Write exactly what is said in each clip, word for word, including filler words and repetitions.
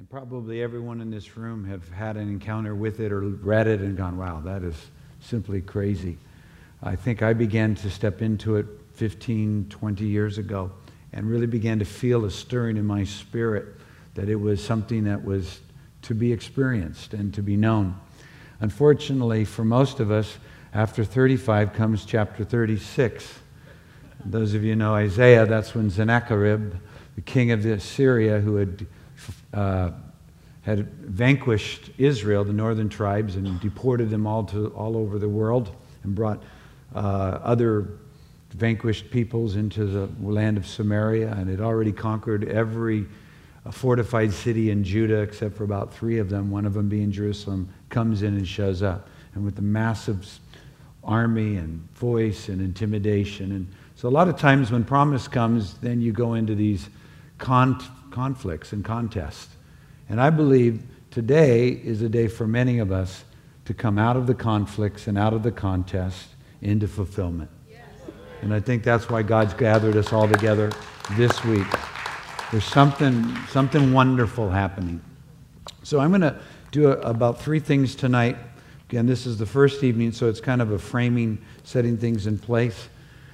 And probably everyone in this room have had an encounter with it or read it and gone, wow, that is simply crazy. I think I began to step into it fifteen, twenty years ago and really began to feel a stirring in my spirit that it was something that was to be experienced and to be known. Unfortunately, for most of us, after thirty-five comes chapter thirty-six. Those of you who know Isaiah, that's when Sennacherib, the king of Assyria, who had uh, had vanquished Israel, the northern tribes, and deported them all to all over the world, and brought uh, other vanquished peoples into the land of Samaria, and had already conquered every uh, fortified city in Judah except for about three of them, one of them being Jerusalem, comes in and shows up, and with the massive army and voice and intimidation. And so a lot of times when promise comes, then you go into these con- conflicts and contests. And I believe today is a day for many of us to come out of the conflicts and out of the contest into fulfillment. Yes. And I think that's why God's gathered us all together this week. There's something, something wonderful happening. So I'm going to do a, about three things tonight. Again, this is the first evening, so it's kind of a framing, setting things in place.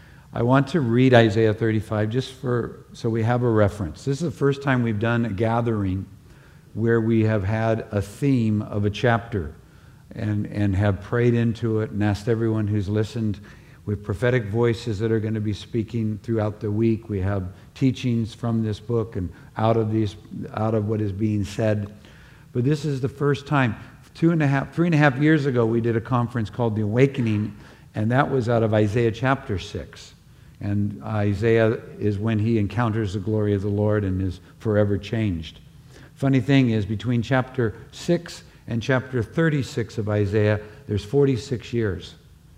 I want to read Isaiah thirty-five just for so we have a reference. This is the first time we've done a gathering where we have had a theme of a chapter and, and have prayed into it and asked everyone who's listened with prophetic voices that are going to be speaking throughout the week. We have teachings from this book and out of these, out of what is being said. But this is the first time. Two and a half, three and a half years ago, we did a conference called The Awakening, and that was out of Isaiah chapter six. And Isaiah is when he encounters the glory of the Lord and is forever changed. Funny thing is, between chapter six and chapter thirty-six of Isaiah, there's forty-six years.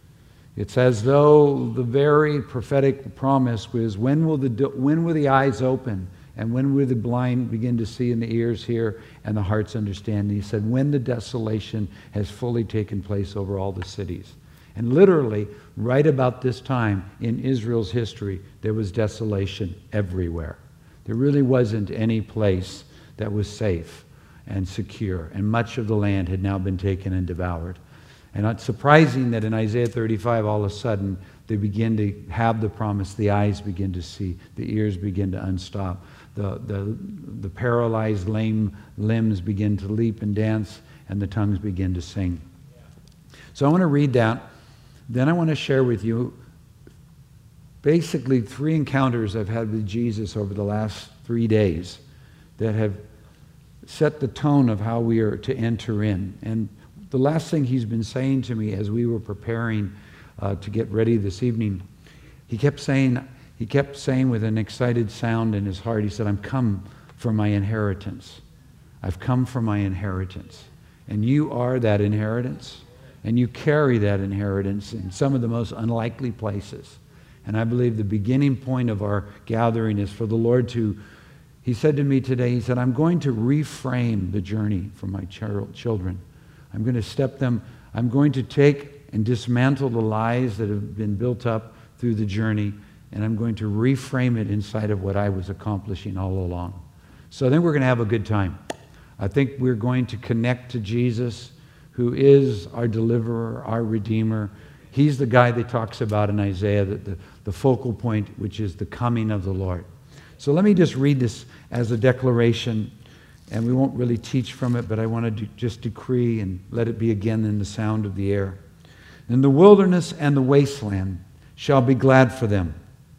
It's as though the very prophetic promise was, when will the, when will the eyes open? And when will the blind begin to see and the ears hear and the hearts understand? And he said, when the desolation has fully taken place over all the cities. And literally, right about this time in Israel's history, there was desolation everywhere. There really wasn't any place that was safe and secure. And much of the land had now been taken and devoured. And it's surprising that in Isaiah thirty-five, all of a sudden, they begin to have the promise. The eyes begin to see. The ears begin to unstop. The, the, the paralyzed, lame limbs begin to leap and dance, and the tongues begin to sing. So I want to read that. Then I want to share with you basically three encounters I've had with Jesus over the last three days that have set the tone of how we are to enter in. And the last thing he's been saying to me as we were preparing uh, to get ready this evening, he kept saying, he kept saying with an excited sound in his heart, he said, I'm come for my inheritance. I've come for my inheritance. And you are that inheritance. And you carry that inheritance in some of the most unlikely places. And I believe the beginning point of our gathering is for the Lord to, he said to me today, he said, I'm going to reframe the journey for my children. I'm going to step them, I'm going to take and dismantle the lies that have been built up through the journey, and I'm going to reframe it inside of what I was accomplishing all along. So then we're going to have a good time. I think we're going to connect to Jesus, who is our deliverer, our redeemer. He's the guy that talks about in Isaiah, that the, the focal point, which is the coming of the Lord. So let me just read this as a declaration, and we won't really teach from it, but I want to do, just decree and let it be again in the sound of the air. And the wilderness and the wasteland shall be glad for them,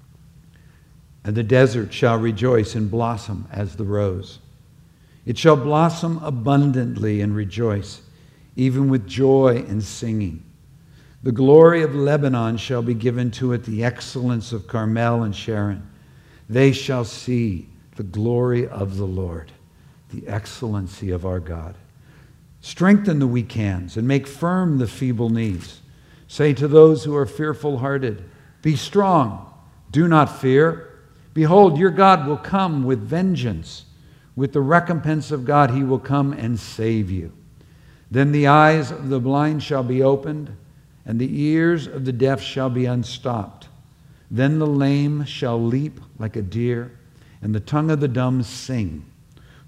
and the desert shall rejoice and blossom as the rose. It shall blossom abundantly and rejoice, even with joy and singing. The glory of Lebanon shall be given to it, the excellence of Carmel and Sharon. They shall see the glory of the Lord, the excellency of our God. Strengthen the weak hands and make firm the feeble knees. Say to those who are fearful-hearted, be strong, do not fear. Behold, your God will come with vengeance. With the recompense of God, he will come and save you. Then the eyes of the blind shall be opened, and the ears of the deaf shall be unstopped. Then the lame shall leap like a deer, and the tongue of the dumb sing.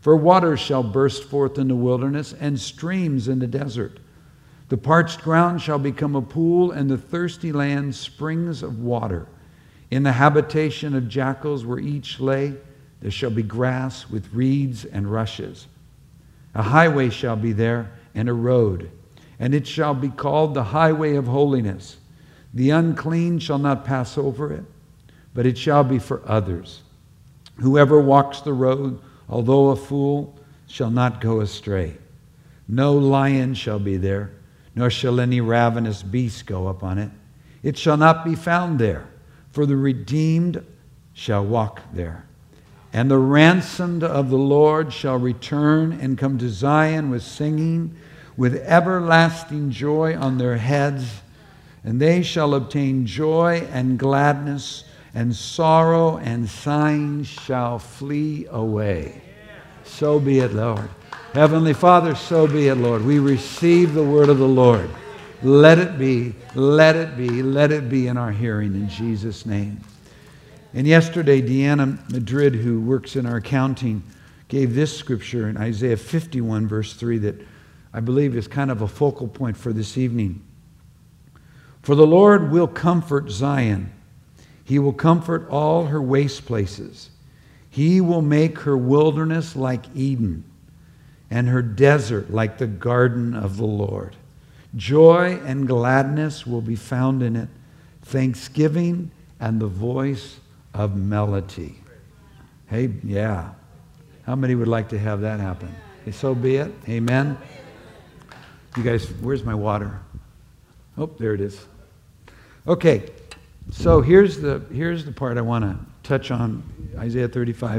For waters shall burst forth in the wilderness, and streams in the desert. The parched ground shall become a pool, and the thirsty land springs of water. In the habitation of jackals where each lay, there shall be grass with reeds and rushes. A highway shall be there, and a road, and it shall be called the highway of holiness. The unclean shall not pass over it, but it shall be for others. Whoever walks the road, although a fool, shall not go astray. No lion shall be there, nor shall any ravenous beast go up on it. It shall not be found there, for the redeemed shall walk there. And the ransomed of the Lord shall return and come to Zion with singing, with everlasting joy on their heads. And they shall obtain joy and gladness, and sorrow and sighing shall flee away. So be it, Lord. Heavenly Father, so be it, Lord. We receive the word of the Lord. Let it be, let it be, let it be in our hearing in Jesus' name. And yesterday, Deanna Madrid, who works in our accounting, gave this scripture in Isaiah fifty-one, verse three, that I believe is kind of a focal point for this evening. For the Lord will comfort Zion. He will comfort all her waste places. He will make her wilderness like Eden, and her desert like the garden of the Lord. Joy and gladness will be found in it, thanksgiving and the voice of melody. Hey, yeah. How many would like to have that happen? Okay, so be it. Amen. You guys, where's my water? Oh, there it is. Okay, so here's the here's the part I want to touch on, Isaiah thirty-five.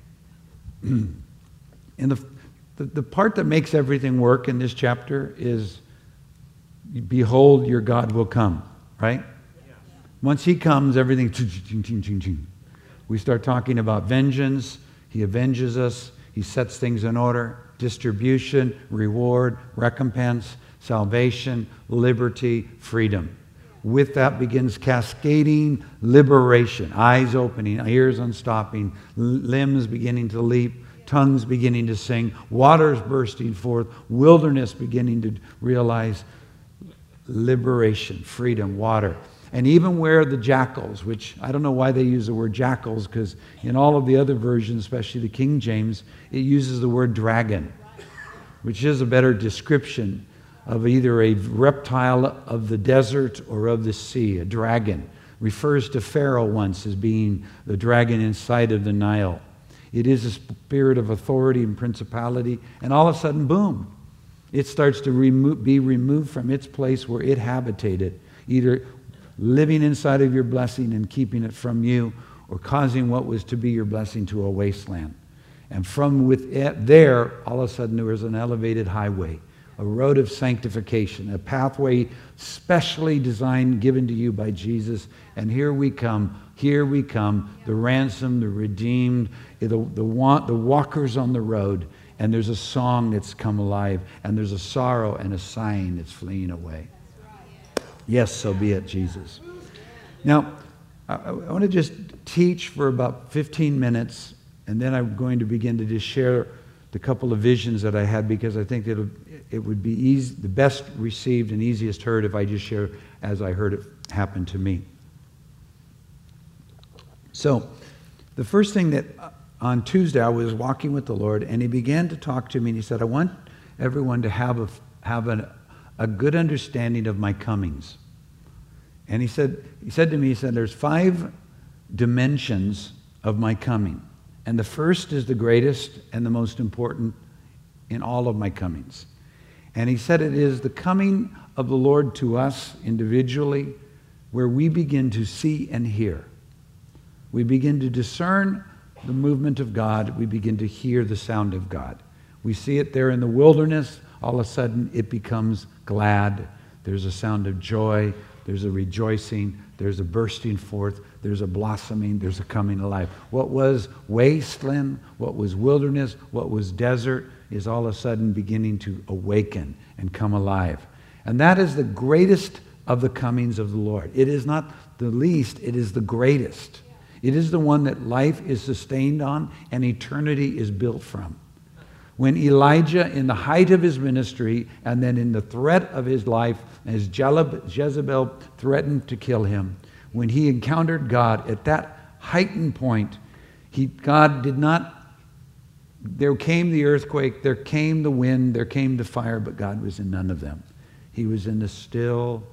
In the, the the part that makes everything work in this chapter is, behold, your God will come, right? Once he comes, everything, we start talking about vengeance. He avenges us. He sets things in order. Distribution, reward, recompense, salvation, liberty, freedom. With that begins cascading liberation. Eyes opening, ears unstopping, limbs beginning to leap, tongues beginning to sing, waters bursting forth, wilderness beginning to realize liberation, freedom, water. And even where the jackals, which I don't know why they use the word jackals, because in all of the other versions, especially the King James, it uses the word dragon, which is a better description of either a reptile of the desert or of the sea. A dragon refers to Pharaoh once as being the dragon inside of the Nile. It is a spirit of authority and principality, and all of a sudden, boom, it starts to remo- be removed from its place where it habitated, either living inside of your blessing and keeping it from you, or causing what was to be your blessing to a wasteland. And from with it, there, all of a sudden there was an elevated highway, a road of sanctification, a pathway specially designed, given to you by Jesus. And here we come, here we come, the ransomed, the redeemed, the, the, want, the walkers on the road. And there's a song that's come alive, and there's a sorrow and a sighing that's fleeing away. Yes, so be it, Jesus. Now, I, I want to just teach for about fifteen minutes, and then I'm going to begin to just share the couple of visions that I had, because I think that it would be easy, the best received and easiest heard if I just share as I heard it happen to me. So, the first thing that on Tuesday I was walking with the Lord, and he began to talk to me, and he said, I want everyone to have a, have an, a good understanding of my comings. And he said, he said to me, he said, there's five dimensions of my coming. And the first is the greatest and the most important in all of my comings. And he said it is the coming of the Lord to us individually, where we begin to see and hear. We begin to discern the movement of God. We begin to hear the sound of God. We see it there in the wilderness. All of a sudden it becomes glad. There's a sound of joy. There's a rejoicing. There's a bursting forth. There's a blossoming. There's a coming alive. What was wasteland, what was wilderness, what was desert is all of a sudden beginning to awaken and come alive. And that is the greatest of the comings of the Lord. It is not the least, it is the greatest. It is the one that life is sustained on and eternity is built from. When Elijah, in the height of his ministry, and then in the threat of his life, as Jezebel threatened to kill him, when he encountered God at that heightened point, he, God did not, there came the earthquake, there came the wind, there came the fire, but God was in none of them. He was in the still,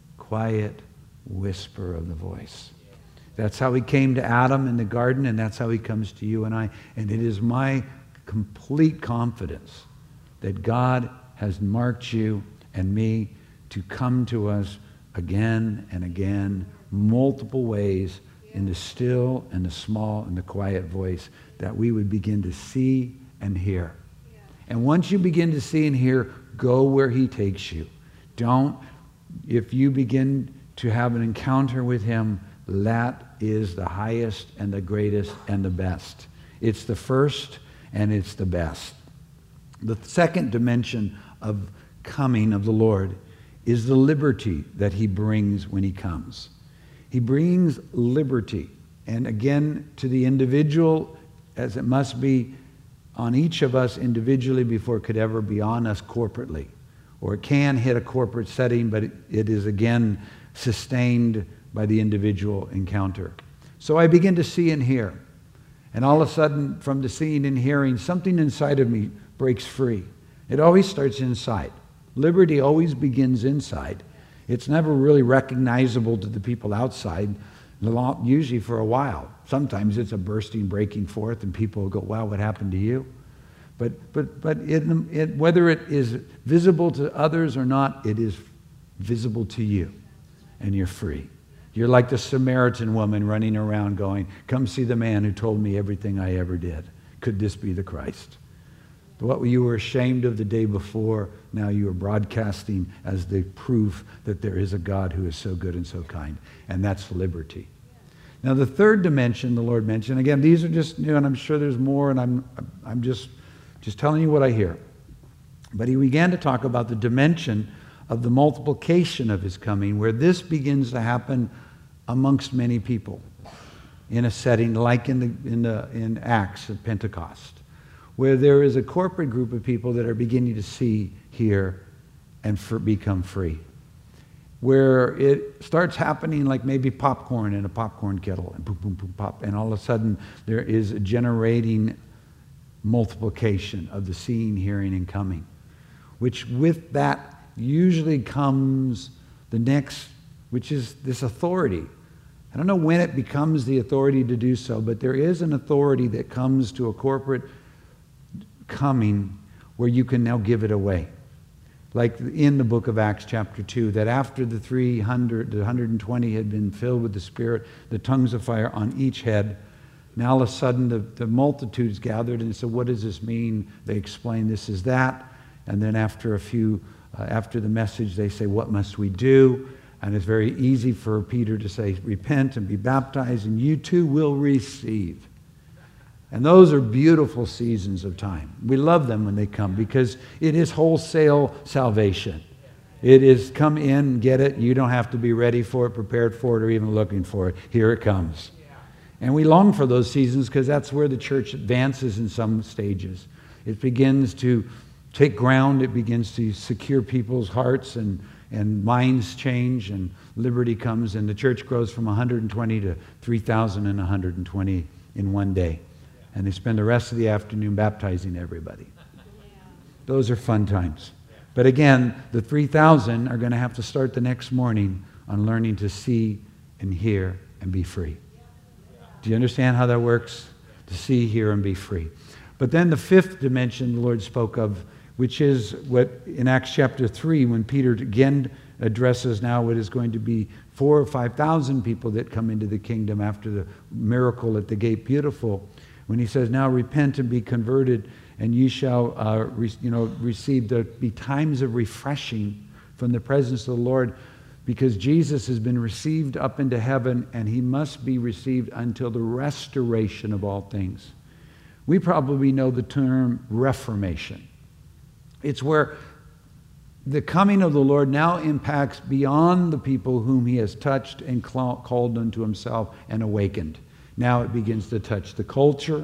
quiet whisper of the voice. That's how he came to Adam in the garden, and that's how he comes to you and I. And it is my complete confidence that God has marked you and me to come to us again and again, multiple ways, in the still and the small and the quiet voice, that we would begin to see and hear. And once you begin to see and hear, go where he takes you. Don't, if you begin to have an encounter with him, that is the highest and the greatest and the best. It's the first and it's the best. The second dimension of coming of the Lord is the liberty that he brings when he comes. He brings liberty. And again, to the individual, as it must be on each of us individually before it could ever be on us corporately. Or it can hit a corporate setting, but it, it is again sustained by the individual encounter. So I begin to see and hear. And all of a sudden, from the seeing and hearing, something inside of me breaks free. It always starts inside. Liberty always begins inside. It's never really recognizable to the people outside, usually for a while. Sometimes it's a bursting, breaking forth, and people will go, wow, what happened to you? But, but, but it, it, whether it is visible to others or not, it is visible to you, and you're free. You're like the Samaritan woman running around going, come see the man who told me everything I ever did. Could this be the Christ? What you were ashamed of the day before, now you are broadcasting as the proof that there is a God who is so good and so kind. And that's liberty. Now the third dimension the Lord mentioned, again, these are just new, and I'm sure there's more, and I'm, I'm just, just telling you what I hear. But he began to talk about the dimension of the multiplication of his coming, where this begins to happen amongst many people in a setting like in the, in the, in Acts of Pentecost, where there is a corporate group of people that are beginning to see, hear, and for, become free. Where it starts happening like maybe popcorn in a popcorn kettle, and boom, boom, boom, pop, and all of a sudden there is a generating multiplication of the seeing, hearing, and coming, which with that usually comes the next, which is this authority. I don't know when it becomes the authority to do so, but there is an authority that comes to a corporate coming where you can now give it away. Like in the book of Acts chapter two, that after the three hundred, the one hundred twenty had been filled with the Spirit, the tongues of fire on each head, now all of a sudden the, the multitudes gathered and said, what does this mean? They explain this is that. And then after a few, uh, after the message, they say, what must we do? And it's very easy for Peter to say, repent and be baptized, and you too will receive. And those are beautiful seasons of time. We love them when they come because it is wholesale salvation. It is come in, get it. You don't have to be ready for it, prepared for it, or even looking for it. Here it comes. And we long for those seasons because that's where the church advances in some stages. It begins to take ground. It begins to secure people's hearts, and, and minds change, and liberty comes, and the church grows from one hundred twenty to three thousand and one hundred twenty in one day. And they spend the rest of the afternoon baptizing everybody. Those are fun times. But again, the three thousand are going to have to start the next morning on learning to see and hear and be free. Do you understand how that works? To see, hear, and be free. But then the fifth dimension the Lord spoke of, which is what in Acts chapter three, when Peter again addresses now what is going to be four or five thousand people that come into the kingdom after the miracle at the gate beautiful. When he says, now repent and be converted, and you shall uh, re- you know, receive, there be times of refreshing from the presence of the Lord, because Jesus has been received up into heaven, and he must be received until the restoration of all things. We probably know the term reformation. It's where the coming of the Lord now impacts beyond the people whom he has touched and called unto himself and awakened. Now it begins to touch the culture.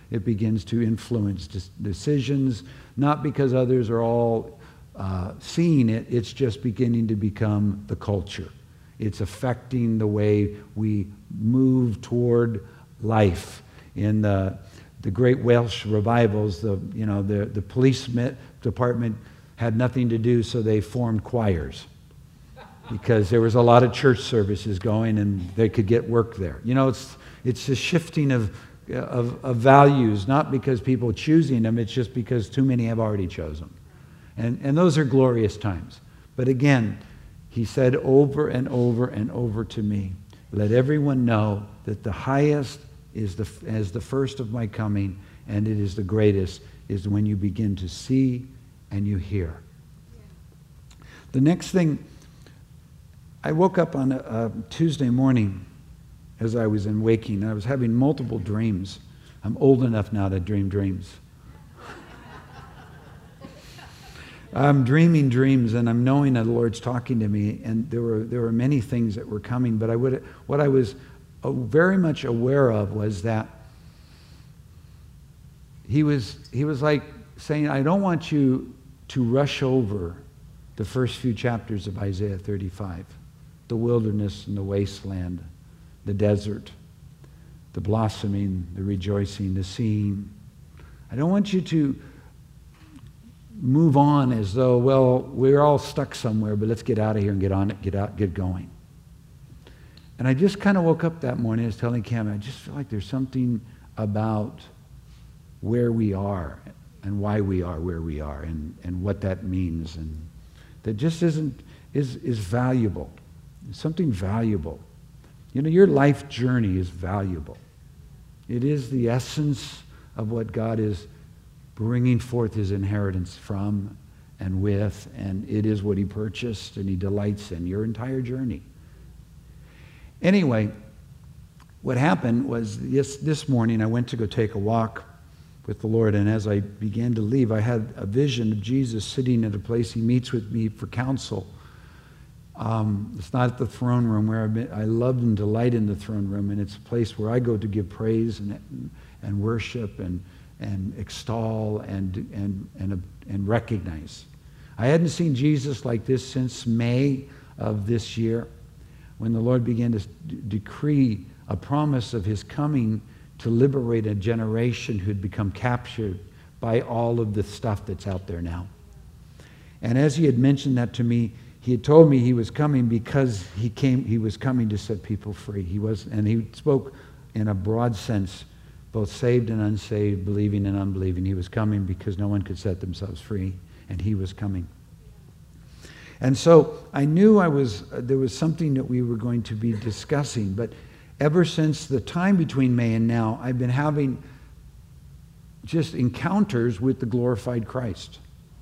it begins to influence decisions, not because others are all uh, seeing it, it's just beginning to become the culture. It's affecting the way we move toward life. In the, the great Welsh revivals, the, you know, the, the police department had nothing to do, so they formed choirs, because there was a lot of church services going and they could get work there. You know, it's it's a shifting of, of, of values, not because people are choosing them, it's just because too many have already chosen. And, and those are glorious times. But again, he said over and over and over to me, let everyone know that the highest is the, as the first of my coming, and it is the greatest, is when you begin to see and you hear. Yeah. The next thing, I woke up on a, a Tuesday morning as I was in waking. I was having multiple dreams. I'm old enough now to dream dreams. I'm dreaming dreams, and I'm knowing that the Lord's talking to me, and there were there were many things that were coming, but I would what I was very much aware of was that he was he was like saying, I don't want you to rush over the first few chapters of Isaiah thirty-five. The wilderness and the wasteland, the desert, the blossoming, the rejoicing, the seeing. I don't want you to move on as though, well, we're all stuck somewhere, but let's get out of here and get on it, get out, get going. And I just kind of woke up that morning, I was telling Cam, I just feel like there's something about where we are and why we are where we are and, and what that means, and that just isn't is is valuable. Something valuable. You know, your life journey is valuable. It is the essence of what God is bringing forth his inheritance from and with, and it is what he purchased and he delights in, your entire journey. Anyway, what happened was this, this morning I went to go take a walk with the Lord, and as I began to leave, I had a vision of Jesus sitting at a place he meets with me for counsel. Um, it's not the throne room where I've been, I love and delight in the throne room, and it's a place where I go to give praise and and worship and and extol and and and and recognize. I hadn't seen Jesus like this since May of this year, when the Lord began to d- decree a promise of his coming to liberate a generation who'd become captured by all of the stuff that's out there now. And as he had mentioned that to me, he had told me he was coming because he came. He was coming to set people free. He was, and he spoke in a broad sense, both saved and unsaved, believing and unbelieving. He was coming because no one could set themselves free, and he was coming. And so I knew I was. Uh, there was something that we were going to be discussing. But ever since the time between May and now, I've been having just encounters with the glorified Christ.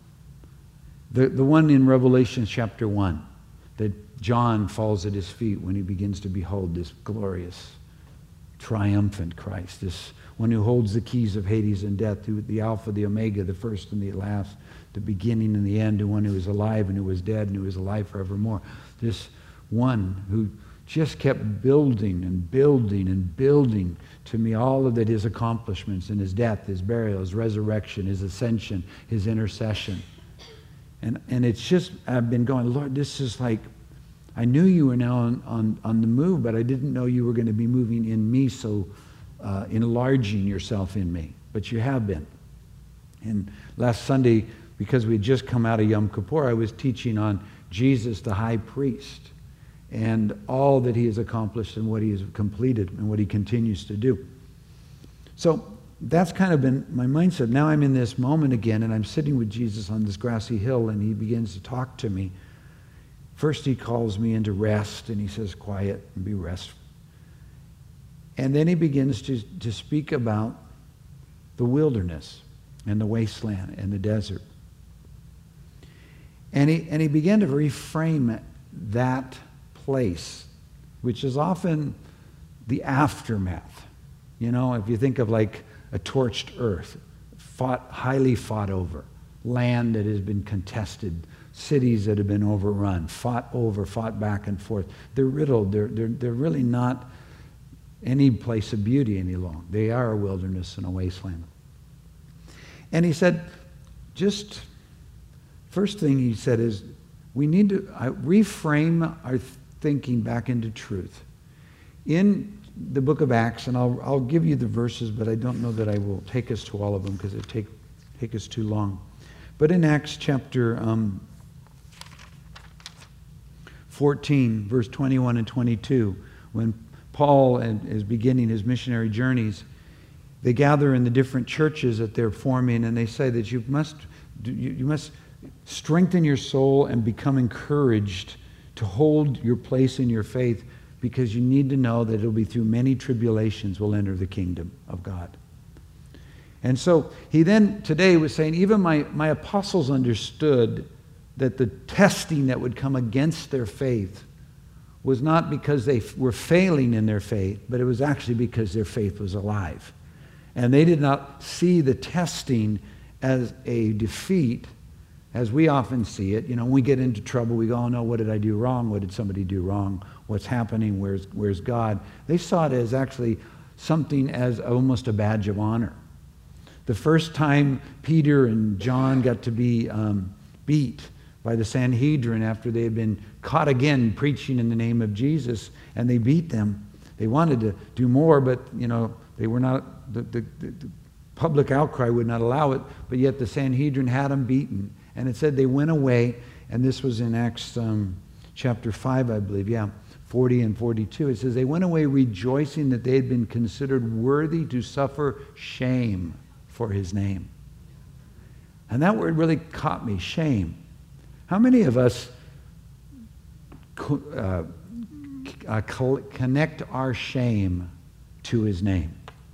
The, the one in Revelation chapter one, that John falls at his feet when he begins to behold this glorious, triumphant Christ, this one who holds the keys of Hades and death, who the Alpha, the Omega, the first and the last, the beginning and the end, the one who is alive and who is dead and who is alive forevermore. This one who just kept building and building and building to me all of that, his accomplishments in his death, his burial, his resurrection, his ascension, his intercession. And and it's just, I've been going, Lord, this is like, I knew you were now on, on, on the move, but I didn't know you were going to be moving in me, so uh, enlarging yourself in me. But you have been. And last Sunday, because we had just come out of Yom Kippur, I was teaching on Jesus, the high priest, and all that he has accomplished and what he has completed and what he continues to do. So that's kind of been my mindset. Now I'm in this moment again, and I'm sitting with Jesus on this grassy hill, and he begins to talk to me. First he calls me into rest, and he says, quiet and be restful. And then he begins to, to speak about the wilderness and the wasteland and the desert. And he, and he began to reframe that place, which is often the aftermath. You know, if you think of like a torched earth, fought, highly fought over, land that has been contested, cities that have been overrun, fought over, fought back and forth. They're riddled. They're, they're, they're really not any place of beauty any longer. They are a wilderness and a wasteland. And he said, just, first thing he said is, we need to uh, reframe our thinking back into truth. In the book of Acts, and I'll, I'll give you the verses, but I don't know that I will take us to all of them because it take, take us too long. But in Acts chapter um, fourteen, verse twenty-one and twenty-two, when Paul is beginning his missionary journeys, they gather in the different churches that they're forming, and they say that you must, you must strengthen your soul and become encouraged to hold your place in your faith, because you need to know that it'll be through many tribulations we'll enter the kingdom of God. And so he then today was saying, even my, my apostles understood that the testing that would come against their faith was not because they were failing in their faith, but it was actually because their faith was alive. And they did not see the testing as a defeat, as we often see it. You know, when we get into trouble, we go, oh no, what did I do wrong? What did somebody do wrong? What's happening? Where's, where's God? They saw it as actually something as almost a badge of honor. The first time Peter and John got to be um, beat by the Sanhedrin after they had been caught again preaching in the name of Jesus, and they beat them. They wanted to do more, but, you know, they were not, the, the, the public outcry would not allow it, but yet the Sanhedrin had them beaten. And it said they went away, and this was in Acts um, chapter five, I believe, yeah, forty and forty-two. It says they went away rejoicing that they had been considered worthy to suffer shame for his name. And that word really caught me, shame. How many of us uh, uh, connect our shame to his name?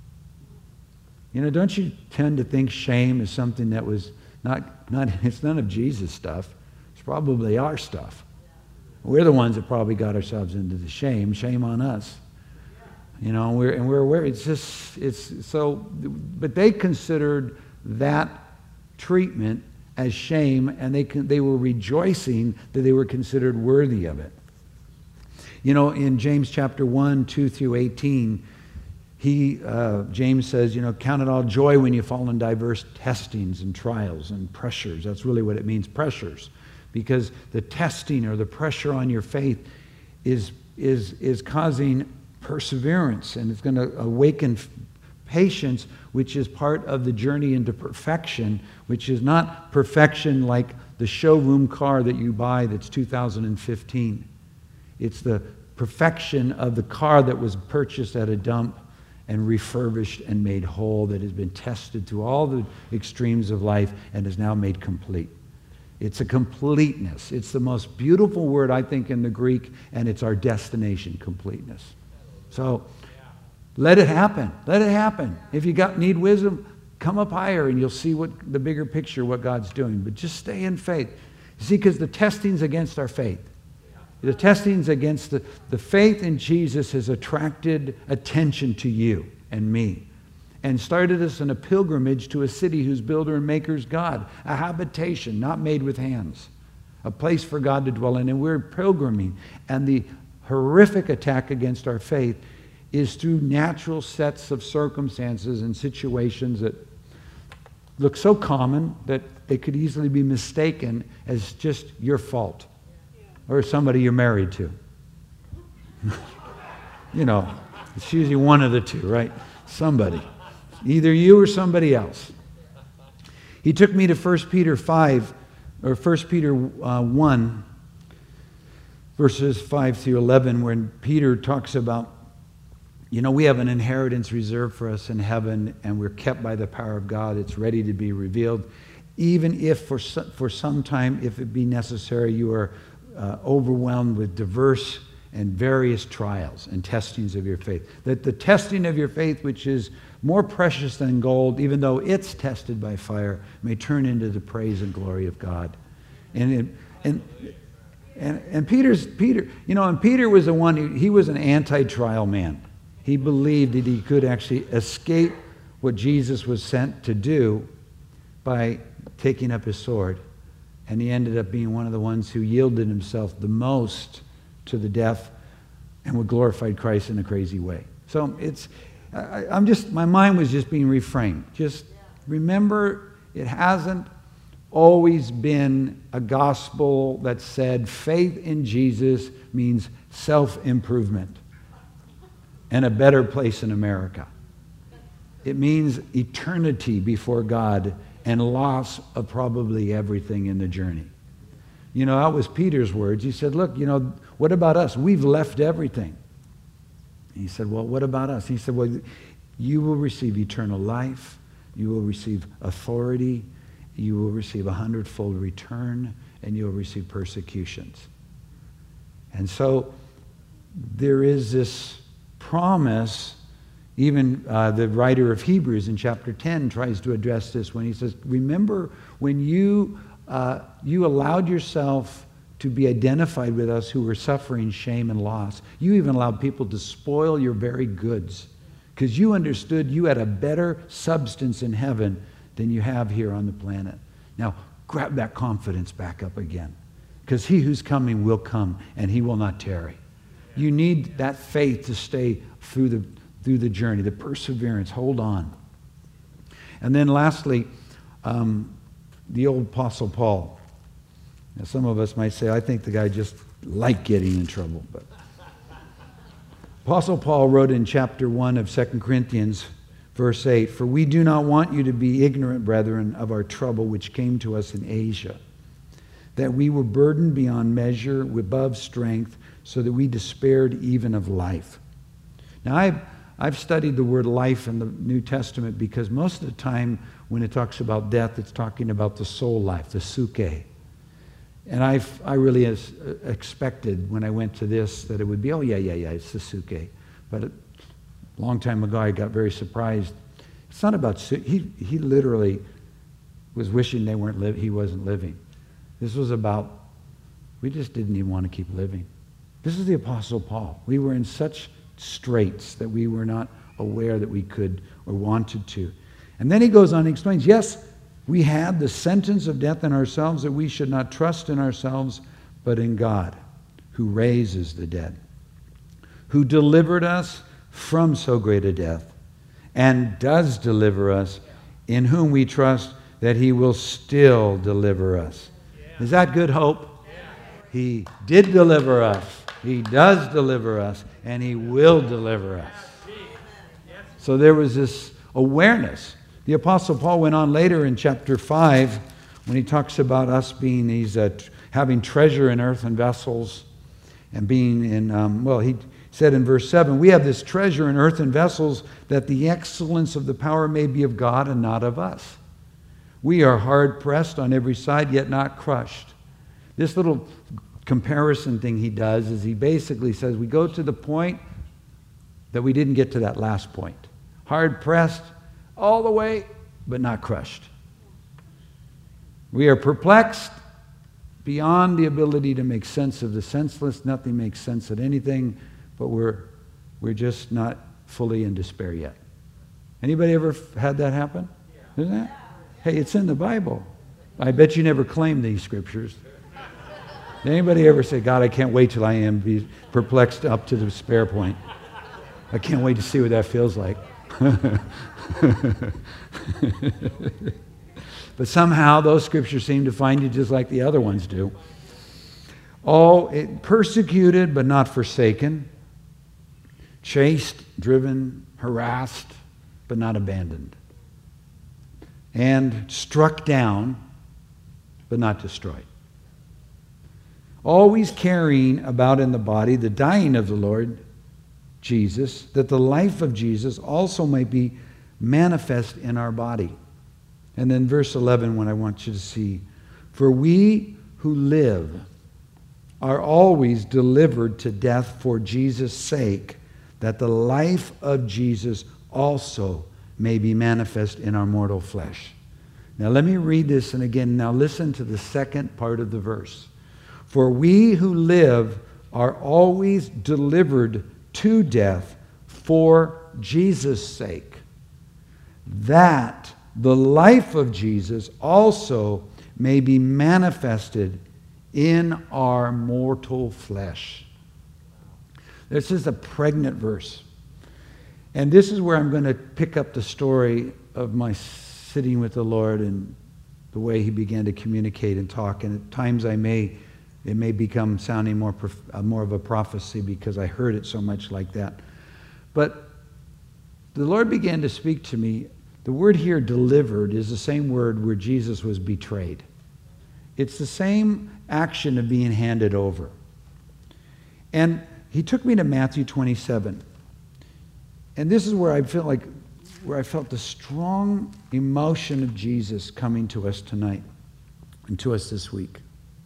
You know, don't you tend to think shame is something that was not, not it's none of Jesus' stuff. It's probably our stuff. We're the ones that probably got ourselves into the shame. Shame on us. You know, we're, and we're aware. It's just, it's so, but they considered that treatment as shame, and they, they were rejoicing that they were considered worthy of it. You know, in James chapter one, two through eighteen, he, uh, James says, you know, count it all joy when you fall in diverse testings and trials and pressures. That's really what it means, pressures. Because the testing or the pressure on your faith is, is, is causing perseverance, and it's going to awaken patience, which is part of the journey into perfection, which is not perfection like the showroom car that you buy that's two thousand fifteen. It's the perfection of the car that was purchased at a dump and refurbished and made whole, that has been tested through all the extremes of life and is now made complete. It's a completeness. It's the most beautiful word, I think, in the Greek, and it's our destination, completeness. So let it happen. Let it happen. If you got need wisdom, come up higher and you'll see what the bigger picture, what God's doing. But just stay in faith. You see, because the testing's against our faith. The testing's against the, the faith in Jesus has attracted attention to you and me, and started us in a pilgrimage to a city whose builder and maker is God, a habitation not made with hands, a place for God to dwell in. And we're pilgriming. And the horrific attack against our faith is through natural sets of circumstances and situations that look so common that they could easily be mistaken as just your fault or somebody you're married to. You know, it's usually one of the two, right? Somebody. Either you or somebody else. He took me to First Peter five, or First Peter uh, one, verses five through eleven, where Peter talks about, you know, we have an inheritance reserved for us in heaven, and we're kept by the power of God. It's ready to be revealed. Even if for some, for some time, if it be necessary, you are uh, overwhelmed with diverse and various trials and testings of your faith. That the testing of your faith, which is more precious than gold, even though it's tested by fire, may turn into the praise and glory of God. And it, and and and Peter's Peter, you know, and Peter was the one who, he was an anti-trial man. He believed that he could actually escape what Jesus was sent to do by taking up his sword. And he ended up being one of the ones who yielded himself the most to the death and would glorify Christ in a crazy way. So it's, I, I'm just, my mind was just being reframed. Just remember, it hasn't always been a gospel that said faith in Jesus means self-improvement and a better place in America. It means eternity before God and loss of probably everything in the journey. You know, that was Peter's words. He said, look, you know, what about us? We've left everything. He said, well, what about us? He said, well, you will receive eternal life. You will receive authority. You will receive a hundredfold return, and you will receive persecutions. And so there is this promise. Even uh, the writer of Hebrews in chapter ten tries to address this when he says, remember when you, uh, you allowed yourself to be identified with us who were suffering shame and loss. You even allowed people to spoil your very goods because you understood you had a better substance in heaven than you have here on the planet. Now, grab that confidence back up again, because he who's coming will come, and he will not tarry. You need that faith to stay through the, through the journey, the perseverance. Hold on. And then lastly, um, the old Apostle Paul. Now, some of us might say, I think the guy just liked getting in trouble. But Apostle Paul wrote in chapter one of Second Corinthians, verse eight, for we do not want you to be ignorant, brethren, of our trouble which came to us in Asia, that we were burdened beyond measure, above strength, so that we despaired even of life. Now, I've, I've studied the word life in the New Testament because most of the time when it talks about death, it's talking about the soul life, the suke. And I've, I really has expected when I went to this that it would be, oh, yeah, yeah, yeah, it's the suke. But a long time ago, I got very surprised. It's not about, he, he literally was wishing they weren't li- he wasn't living. This was about, we just didn't even want to keep living. This is the Apostle Paul. We were in such straits that we were not aware that we could or wanted to. And then he goes on and explains, yes, we had the sentence of death in ourselves, that we should not trust in ourselves, but in God, who raises the dead, who delivered us from so great a death, and does deliver us, in whom we trust that he will still deliver us. Is that good hope? He did deliver us. He does deliver us, and he will deliver us. So there was this awareness. The Apostle Paul went on later in chapter five when he talks about us being these, uh, t- having treasure in earthen vessels and being in, um, well, he said in verse seven, we have this treasure in earthen vessels that the excellence of the power may be of God and not of us. We are hard pressed on every side, yet not crushed. This little comparison thing he does is he basically says we go to the point that we didn't get to that last point. Hard pressed all the way, but not crushed. We are perplexed beyond the ability to make sense of the senseless. Nothing makes sense of anything, but we're, we're just not fully in despair yet. Anybody ever f- had that happen? Isn't that? Hey, it's in the Bible. I bet you never claimed these scriptures. Did anybody ever say, God, I can't wait till I am be perplexed up to the despair point? I can't wait to see what that feels like. But somehow those scriptures seem to find you just like the other ones do. Oh, it, persecuted but not forsaken, chased, driven, harassed, but not abandoned, and struck down but not destroyed. Always carrying about in the body the dying of the Lord Jesus, that the life of Jesus also might be manifest in our body. And then verse eleven, when I want you to see, for we who live are always delivered to death for Jesus' sake, that the life of Jesus also may be manifest in our mortal flesh. Now let me read this, and again, now listen to the second part of the verse. For we who live are always delivered to death for Jesus' sake, that the life of Jesus also may be manifested in our mortal flesh. This is a pregnant verse. And this is where I'm going to pick up the story of my sitting with the Lord and the way he began to communicate and talk. And at times I may, it may become sounding more, uh, more of a prophecy because I heard it so much like that. But the Lord began to speak to me. The word here, delivered, is the same word where Jesus was betrayed. It's the same action of being handed over. And he took me to Matthew twenty-seven. And this is where I feel like, where I felt the strong emotion of Jesus coming to us tonight and to us this week.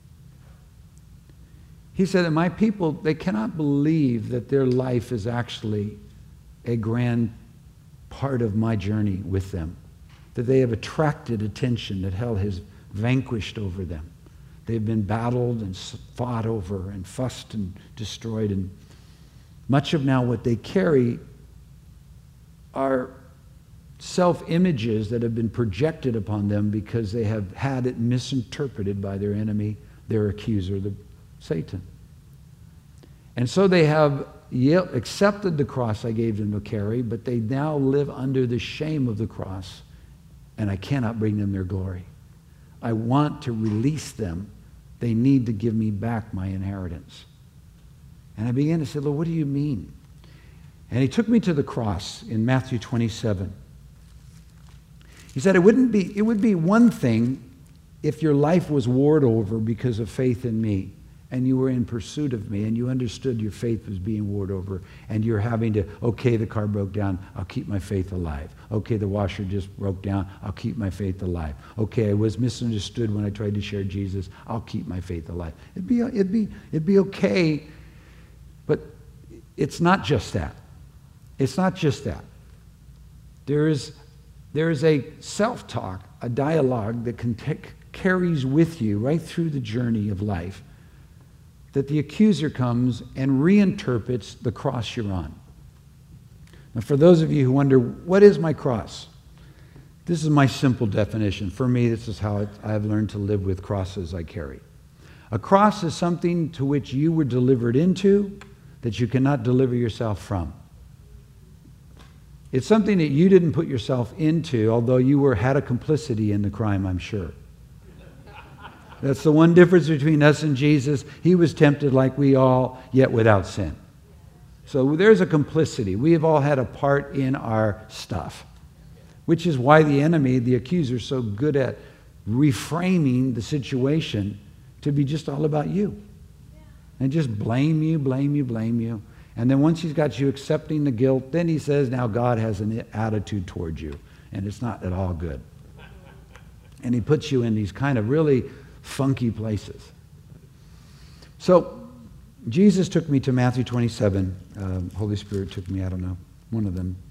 He said that my people, they cannot believe that their life is actually a grand part of my journey with them, that they have attracted attention, that hell has vanquished over them. They've been battled and fought over and fussed and destroyed, and much of now what they carry are self-images that have been projected upon them because they have had it misinterpreted by their enemy, their accuser, the Satan. And so they have accepted the cross I gave them to carry, but they now live under the shame of the cross, and I cannot bring them their glory. I want to release them. They need to give me back my inheritance. And I began to say, Lord, what do you mean? And he took me to the cross in Matthew twenty-seven. He said it wouldn't be, it would be one thing if your life was warred over because of faith in me, and you were in pursuit of me, and you understood your faith was being warred over, and you're having to, okay, the car broke down, I'll keep my faith alive. Okay, the washer just broke down, I'll keep my faith alive. Okay, I was misunderstood when I tried to share Jesus, I'll keep my faith alive. It'd be, it'd be, it'd be okay, but it's not just that. It's not just that. There is, there is a self-talk, a dialogue that can take, carries with you right through the journey of life, that the accuser comes and reinterprets the cross you're on. Now, for those of you who wonder, what is my cross? This is my simple definition. For me, this is how I have learned to live with crosses I carry. A cross is something to which you were delivered into that you cannot deliver yourself from. It's something that you didn't put yourself into, although you were had a complicity in the crime, I'm sure. That's the one difference between us and Jesus. He was tempted like we all, yet without sin. So there's a complicity. We have all had a part in our stuff, which is why the enemy, the accuser, is so good at reframing the situation to be just all about you. And just blame you, blame you, blame you. And then once he's got you accepting the guilt, then he says, now God has an attitude towards you. And it's not at all good. And he puts you in these kind of really funky places. So Jesus took me to Matthew twenty-seven. Um, Holy Spirit took me, I don't know, one of them.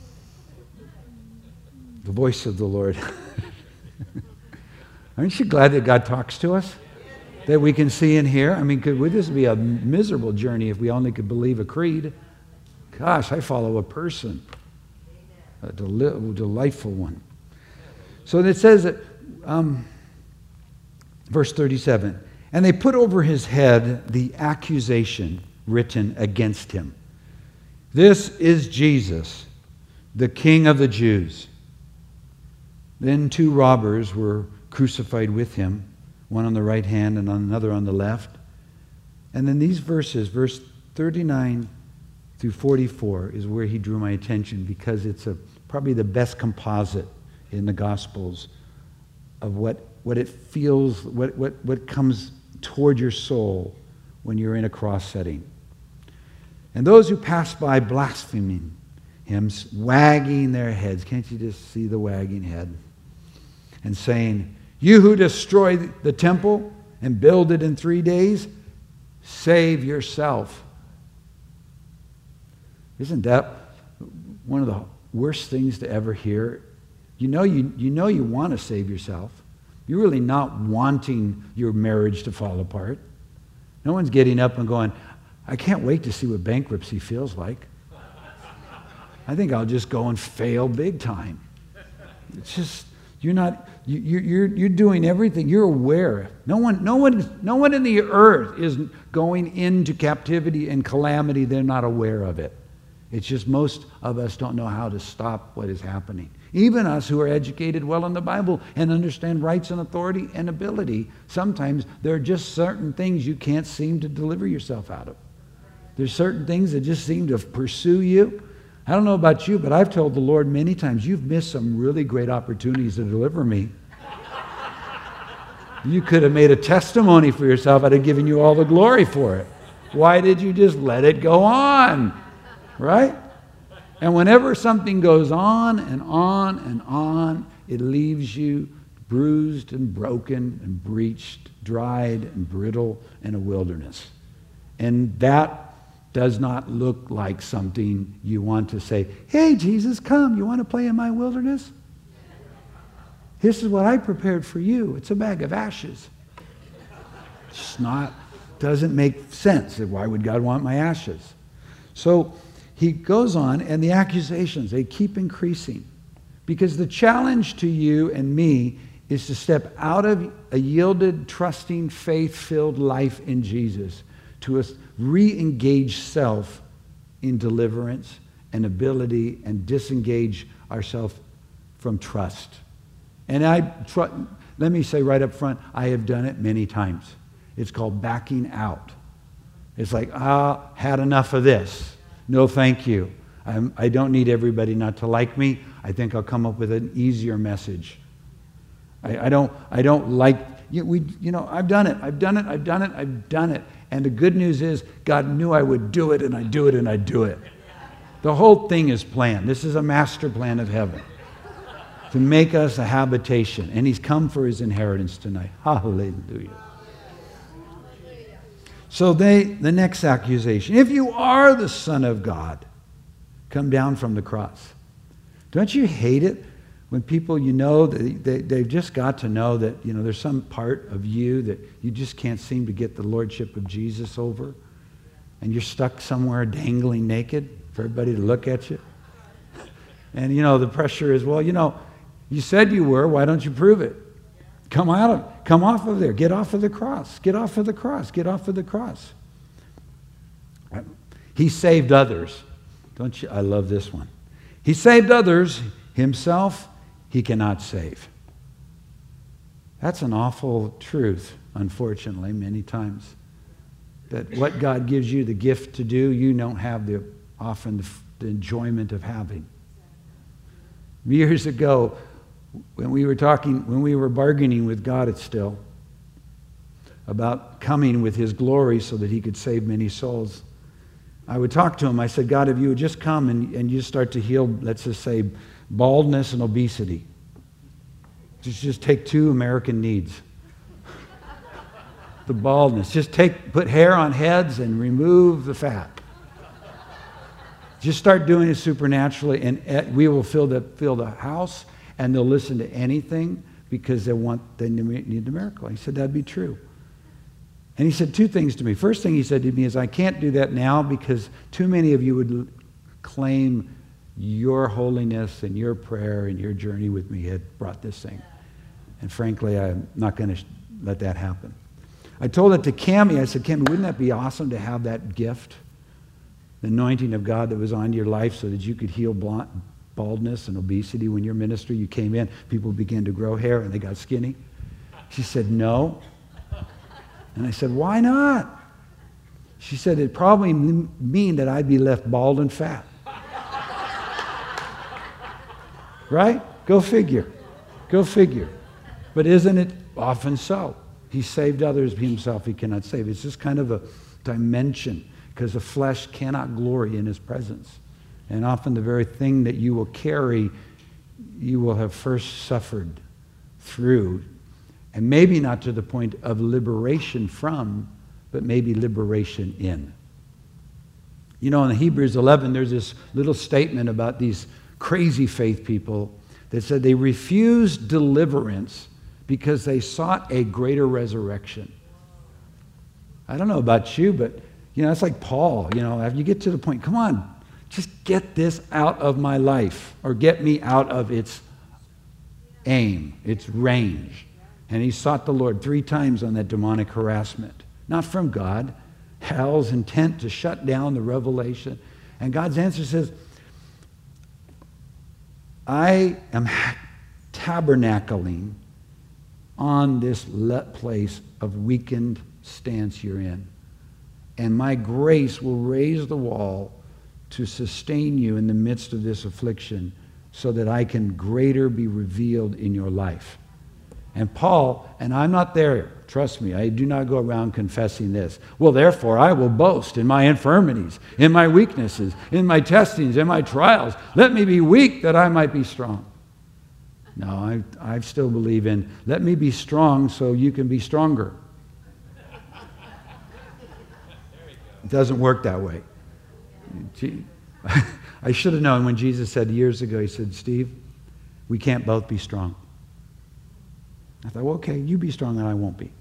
The voice of the Lord. Aren't you glad that God talks to us? That we can see and hear? I mean, could, would this be a miserable journey if we only could believe a creed? Gosh, I follow a person. A deli- delightful one. So it says that, um, verse thirty-seven, and they put over his head the accusation written against him. This is Jesus, the King of the Jews. Then two robbers were crucified with him, one on the right hand and another on the left. And then these verses, verse thirty-nine through forty-four, is where he drew my attention, because it's a, probably the best composite in the Gospels of what, what it feels, what, what, what comes toward your soul when you're in a cross setting. And those who pass by blaspheming him, wagging their heads, can't you just see the wagging head? And saying, you who destroy the temple and build it in three days, save yourself. Isn't that one of the worst things to ever hear? You know you, you know you want to save yourself. You're really not wanting your marriage to fall apart. No one's getting up and going, I can't wait to see what bankruptcy feels like. I think I'll just go and fail big time. It's just, you're not, you, you're, you're doing everything. You're aware. No one, no one, no one in the earth is going into captivity and calamity. They're not aware of it. It's just most of us don't know how to stop what is happening. Even us who are educated well in the Bible and understand rights and authority and ability, sometimes there are just certain things you can't seem to deliver yourself out of. There's certain things that just seem to pursue you. I don't know about you, but I've told the Lord many times, you've missed some really great opportunities to deliver me. You could have made a testimony for yourself. I'd have given you all the glory for it. Why did you just let it go on? Right? And whenever something goes on and on and on, it leaves you bruised and broken and breached, dried and brittle in a wilderness. And that does not look like something you want to say, hey, Jesus, come. You want to play in my wilderness? This is what I prepared for you. It's a bag of ashes. It's not, doesn't make sense. Why would God want my ashes? So he goes on, and the accusations, they keep increasing. Because the challenge to you and me is to step out of a yielded, trusting, faith-filled life in Jesus to a re-engage self in deliverance and ability and disengage ourselves from trust. And I tr- let me say right up front, I have done it many times. It's called backing out. It's like, ah, had enough of this. No, thank you. I'm, I don't need everybody not to like me. I think I'll come up with an easier message. I, I don't. I don't like. You, we. You know. I've done it. I've done it. I've done it. I've done it. And the good news is, God knew I would do it, and I do it, and I do it. The whole thing is planned. This is a master plan of heaven to make us a habitation, and He's come for His inheritance tonight. Hallelujah. So they, the next accusation, if you are the Son of God, come down from the cross. Don't you hate it when people, you know, they, they, they've just got to know that, you know, there's some part of you that you just can't seem to get the lordship of Jesus over, and you're stuck somewhere dangling naked for everybody to look at you? And, you know, the pressure is, well, you know, you said you were, why don't you prove it? Come out of, come off of there. Get off of the cross. Get off of the cross. Get off of the cross. He saved others. Don't you? I love this one. He saved others. Himself, He cannot save. That's an awful truth, unfortunately, many times. That what God gives you the gift to do, you don't have the often the, the enjoyment of having. Years ago, when we were talking, when we were bargaining with God, it's still about coming with His glory so that He could save many souls, I would talk to Him. I said, God, if you would just come and, and you start to heal, let's just say, baldness and obesity. Just, just take two American needs. The baldness. Just take, put hair on heads and remove the fat. Just start doing it supernaturally, and we will fill the, fill the house, and they'll listen to anything because they want, they need the miracle. He said, that'd be true. And he said two things to me. First thing he said to me is, I can't do that now because too many of you would claim your holiness and your prayer and your journey with me had brought this thing. And frankly, I'm not going to let that happen. I told it to Cammie. I said, Cammie, wouldn't that be awesome to have that gift? The anointing of God that was on your life so that you could heal blond, baldness and obesity. When your ministry, you came in, people began to grow hair and they got skinny. She said, no. And I said, why not? She said, it'd probably mean that I'd be left bald and fat. Right? Go figure. Go figure. But isn't it often so? He saved others, Himself He cannot save. It's just kind of a dimension because the flesh cannot glory in His presence. And often the very thing that you will carry, you will have first suffered through. And maybe not to the point of liberation from, but maybe liberation in. You know, in Hebrews eleven, there's this little statement about these crazy faith people that said they refused deliverance because they sought a greater resurrection. I don't know about you, but, you know, it's like Paul. You know, you get to the point, come on, just get this out of my life, or get me out of its aim, its range. And he sought the Lord three times on that demonic harassment. Not from God. Hell's intent to shut down the revelation. And God's answer says, I am tabernacling on this place of weakened stance you're in. And my grace will raise the wall to sustain you in the midst of this affliction so that I can greater be revealed in your life. And Paul, and I'm not there, trust me, I do not go around confessing this. Well, therefore, I will boast in my infirmities, in my weaknesses, in my testings, in my trials. Let me be weak that I might be strong. No, I, I still believe in, let me be strong so you can be stronger. It doesn't work that way. I should have known when Jesus said years ago, he said, Steve, we can't both be strong. I thought, well, okay, you be strong and I won't be.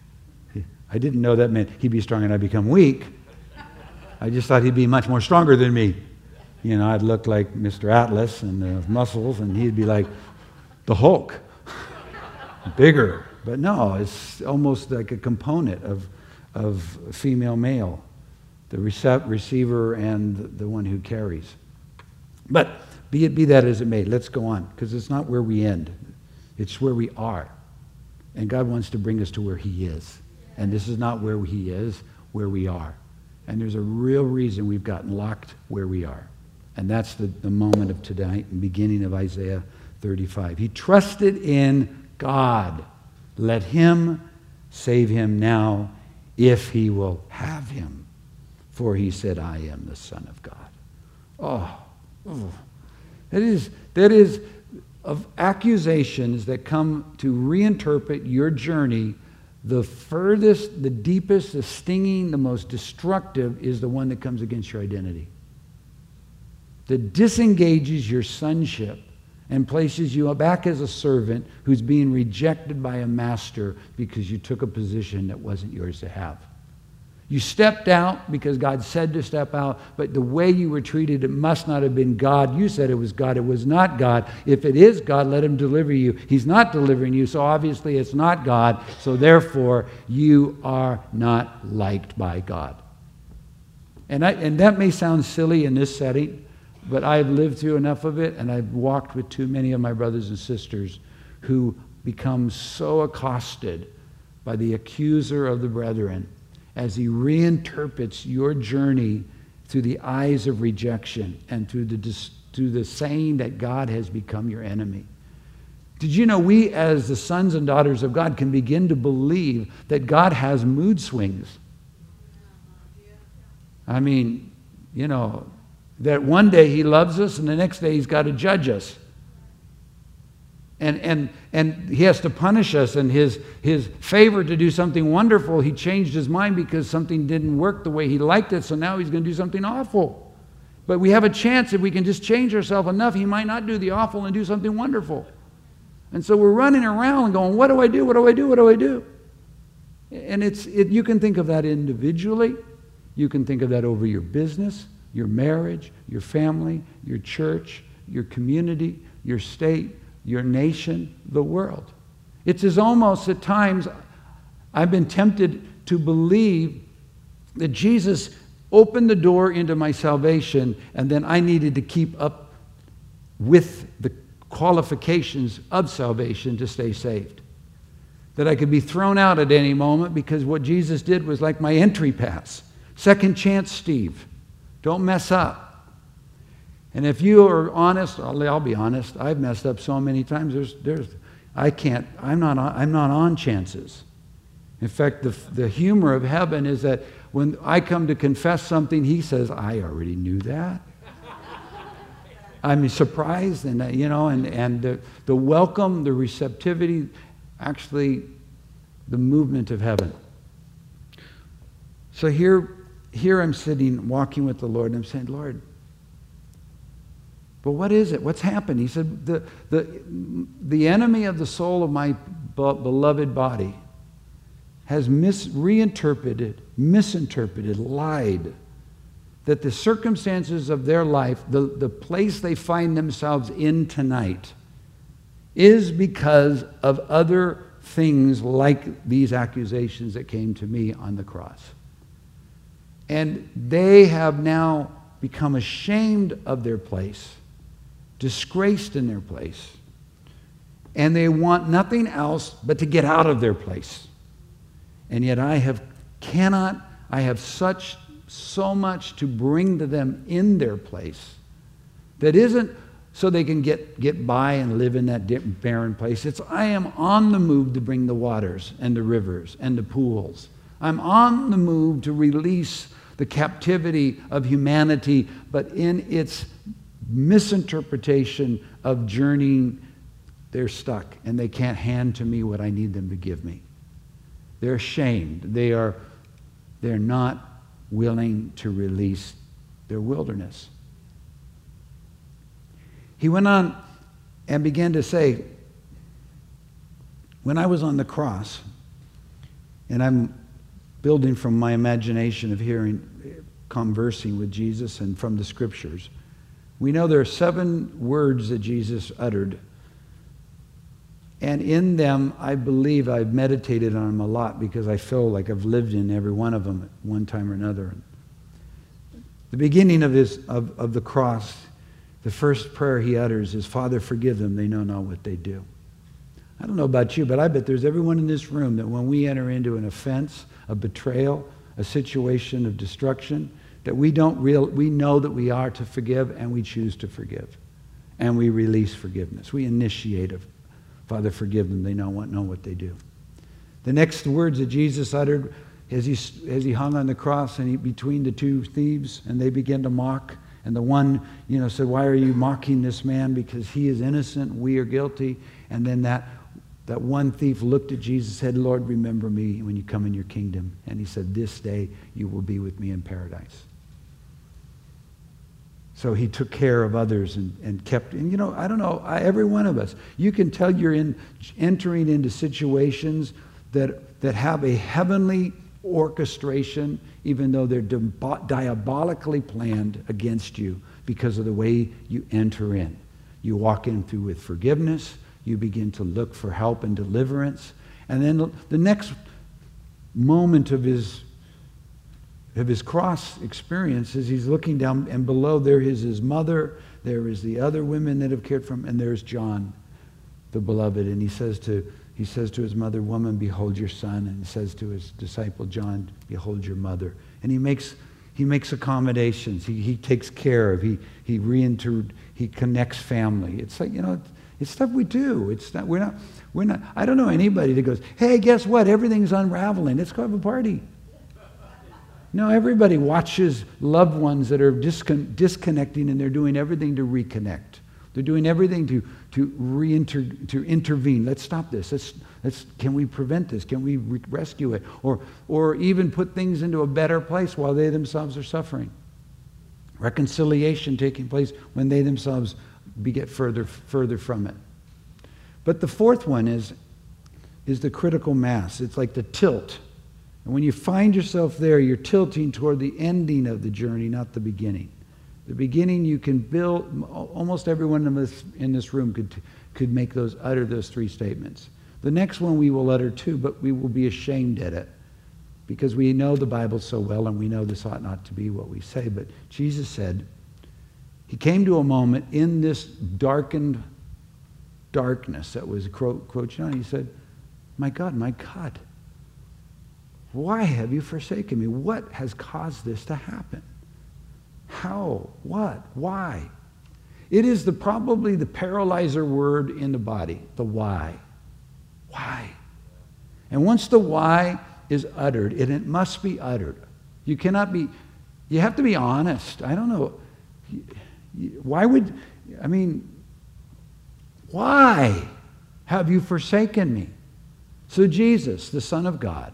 I didn't know that meant he'd be strong and I'd become weak. I just thought he'd be much more stronger than me. You know, I'd look like Mister Atlas and the muscles, and he'd be like the Hulk, bigger. But no, it's almost like a component of, of female male. The recept, receiver and the one who carries. But be it be that as it may, let's go on, because it's not where we end. It's where we are. And God wants to bring us to where he is. And this is not where he is, where we are. And there's a real reason we've gotten locked where we are. And that's the, the moment of tonight, the beginning of Isaiah thirty-five. He trusted in God. Let him save him now if he will have him. For he said, I am the Son of God. Oh, oh. That is, that is of accusations that come to reinterpret your journey. The furthest, the deepest, the stinging, the most destructive is the one that comes against your identity. That disengages your sonship and places you back as a servant who's being rejected by a master because you took a position that wasn't yours to have. You stepped out because God said to step out, but the way you were treated, it must not have been God. You said it was God. It was not God. If it is God, let him deliver you. He's not delivering you, so obviously it's not God. So therefore, you are not liked by God. And, I, and that may sound silly in this setting, but I've lived through enough of it, and I've walked with too many of my brothers and sisters who become so accosted by the accuser of the brethren as he reinterprets your journey through the eyes of rejection and through the, through the saying that God has become your enemy. Did you know we as the sons and daughters of God can begin to believe that God has mood swings? I mean, you know, that one day he loves us and the next day he's got to judge us. And, and, and he has to punish us, and his, his favor to do something wonderful, he changed his mind because something didn't work the way he liked it, so now he's going to do something awful. But we have a chance if we can just change ourselves enough, he might not do the awful and do something wonderful. And so we're running around going, what do I do, what do I do, what do I do? And it's, it, you can think of that individually. You can think of that over your business, your marriage, your family, your church, your community, your state, your nation, the world. It's as almost at times I've been tempted to believe that Jesus opened the door into my salvation and then I needed to keep up with the qualifications of salvation to stay saved. That I could be thrown out at any moment because what Jesus did was like my entry pass. Second chance, Steve. Don't mess up. And if you are honest, I'll, I'll be honest, I've messed up so many times, there's, there's, I can't, I'm not, on, I'm not on chances. In fact, the, the humor of heaven is that when I come to confess something, he says, I already knew that. I'm surprised, and you know, and, and the, the welcome, the receptivity, actually the movement of heaven. So here, here I'm sitting, walking with the Lord, and I'm saying, Lord, but what is it? What's happened? He said, the, the, the enemy of the soul of my beloved body has mis- reinterpreted, misinterpreted, lied, that the circumstances of their life, the, the place they find themselves in tonight, is because of other things like these accusations that came to me on the cross. And they have now become ashamed of their place, disgraced in their place, and they want nothing else but to get out of their place. And yet I have cannot, I have such, so much to bring to them in their place that isn't so they can get, get by and live in that barren place. It's I am on the move to bring the waters and the rivers and the pools. I'm on the move to release the captivity of humanity, but in its misinterpretation of journeying, they're stuck and they can't hand to me what I need them to give me. They're ashamed. They are, they're not willing to release their wilderness. He went on and began to say, when I was on the cross, and I'm building from my imagination of hearing, conversing with Jesus and from the scriptures, we know there are seven words that Jesus uttered. And in them, I believe I've meditated on them a lot because I feel like I've lived in every one of them at one time or another. The beginning of, his, of, of the cross, the first prayer he utters is, Father, forgive them, they know not what they do. I don't know about you, but I bet there's everyone in this room that when we enter into an offense, a betrayal, a situation of destruction, that we don't real, we know that we are to forgive and we choose to forgive. And we release forgiveness. We initiate a Father, forgive them, they know what, know what they do. The next words that Jesus uttered as he, as he hung on the cross and he, between the two thieves, and they began to mock. And the one, you know, said, why are you mocking this man? Because he is innocent, we are guilty. And then that, that one thief looked at Jesus and said, Lord, remember me when you come in your kingdom. And he said, this day you will be with me in paradise. So he took care of others and, and kept, and you know, I don't know, I, every one of us, you can tell you're in, entering into situations that, that have a heavenly orchestration, even though they're di- diabolically planned against you because of the way you enter in. You walk in through with forgiveness, you begin to look for help and deliverance, and then the next moment of his of his cross experience is he's looking down, and below there is his mother, there is the other women that have cared for him, and there's John, the beloved. And he says to he says to his mother, woman, behold your son. And he says to his disciple John, behold your mother. And he makes he makes accommodations. He he takes care of. He he reinter he connects family. It's like, you know, it's stuff we do. It's not we're not we're not. I don't know anybody that goes, hey, guess what? Everything's unraveling. Let's go have a party. No, everybody watches loved ones that are discon- disconnecting, and they're doing everything to reconnect. They're doing everything to to reinter- to intervene. Let's stop this. Let's let's. Can we prevent this? Can we re- rescue it? Or or even put things into a better place while they themselves are suffering. Reconciliation taking place when they themselves be get further further from it. But the fourth one is is the critical mass. It's like the tilt. And when you find yourself there, you're tilting toward the ending of the journey, not the beginning. The beginning, you can build, almost everyone in this, in this room could, could make those, utter those three statements. The next one we will utter too, but we will be ashamed at it because we know the Bible so well and we know this ought not to be what we say. But Jesus said, he came to a moment in this darkened darkness that was encroaching on. He said, my God, my God, why have you forsaken me? What has caused this to happen? How? What? Why? It is the probably the paralyzer word in the body, the why. Why? And once the why is uttered, and it must be uttered. You cannot be, you have to be honest. I don't know. Why would, I mean, why have you forsaken me? So Jesus, the Son of God,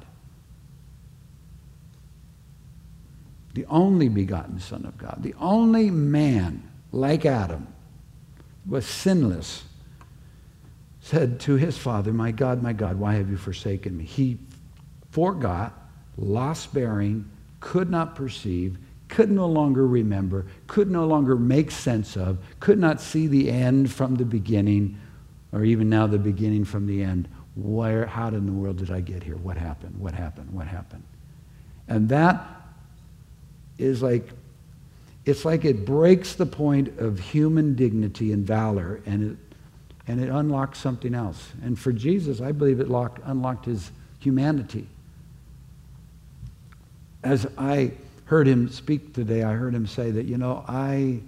the only begotten Son of God, the only man like Adam, was sinless, said to his Father, my God, my God, why have you forsaken me? He forgot, lost bearing, could not perceive, could no longer remember, could no longer make sense of, could not see the end from the beginning, or even now the beginning from the end. Where, how in the world did I get here? What happened? What happened? What happened? And that is like, it's like it breaks the point of human dignity and valor, and it, and it unlocks something else. And for Jesus, I believe it locked, unlocked his humanity. As I heard him speak today, I heard him say that, you know, I,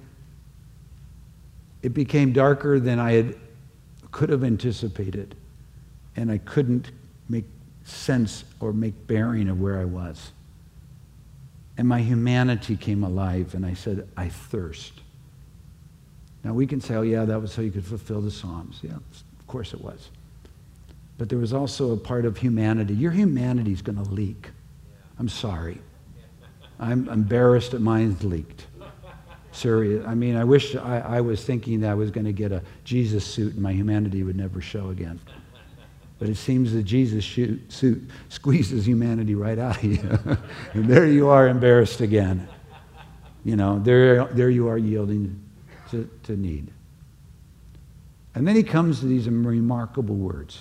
it became darker than I had, could have anticipated, and I couldn't make sense or make bearing of where I was. And my humanity came alive, and I said, I thirst. Now we can say, oh yeah, that was so you could fulfill the Psalms. Yeah, of course it was. But there was also a part of humanity. Your humanity is going to leak. I'm sorry. I'm embarrassed that mine's leaked. Serious. I mean, I wish I, I was thinking that I was going to get a Jesus suit and my humanity would never show again. But it seems that Jesus shoot, suit squeezes humanity right out of you. And there you are, embarrassed again. You know, there, there you are yielding to, to need. And then he comes to these remarkable words.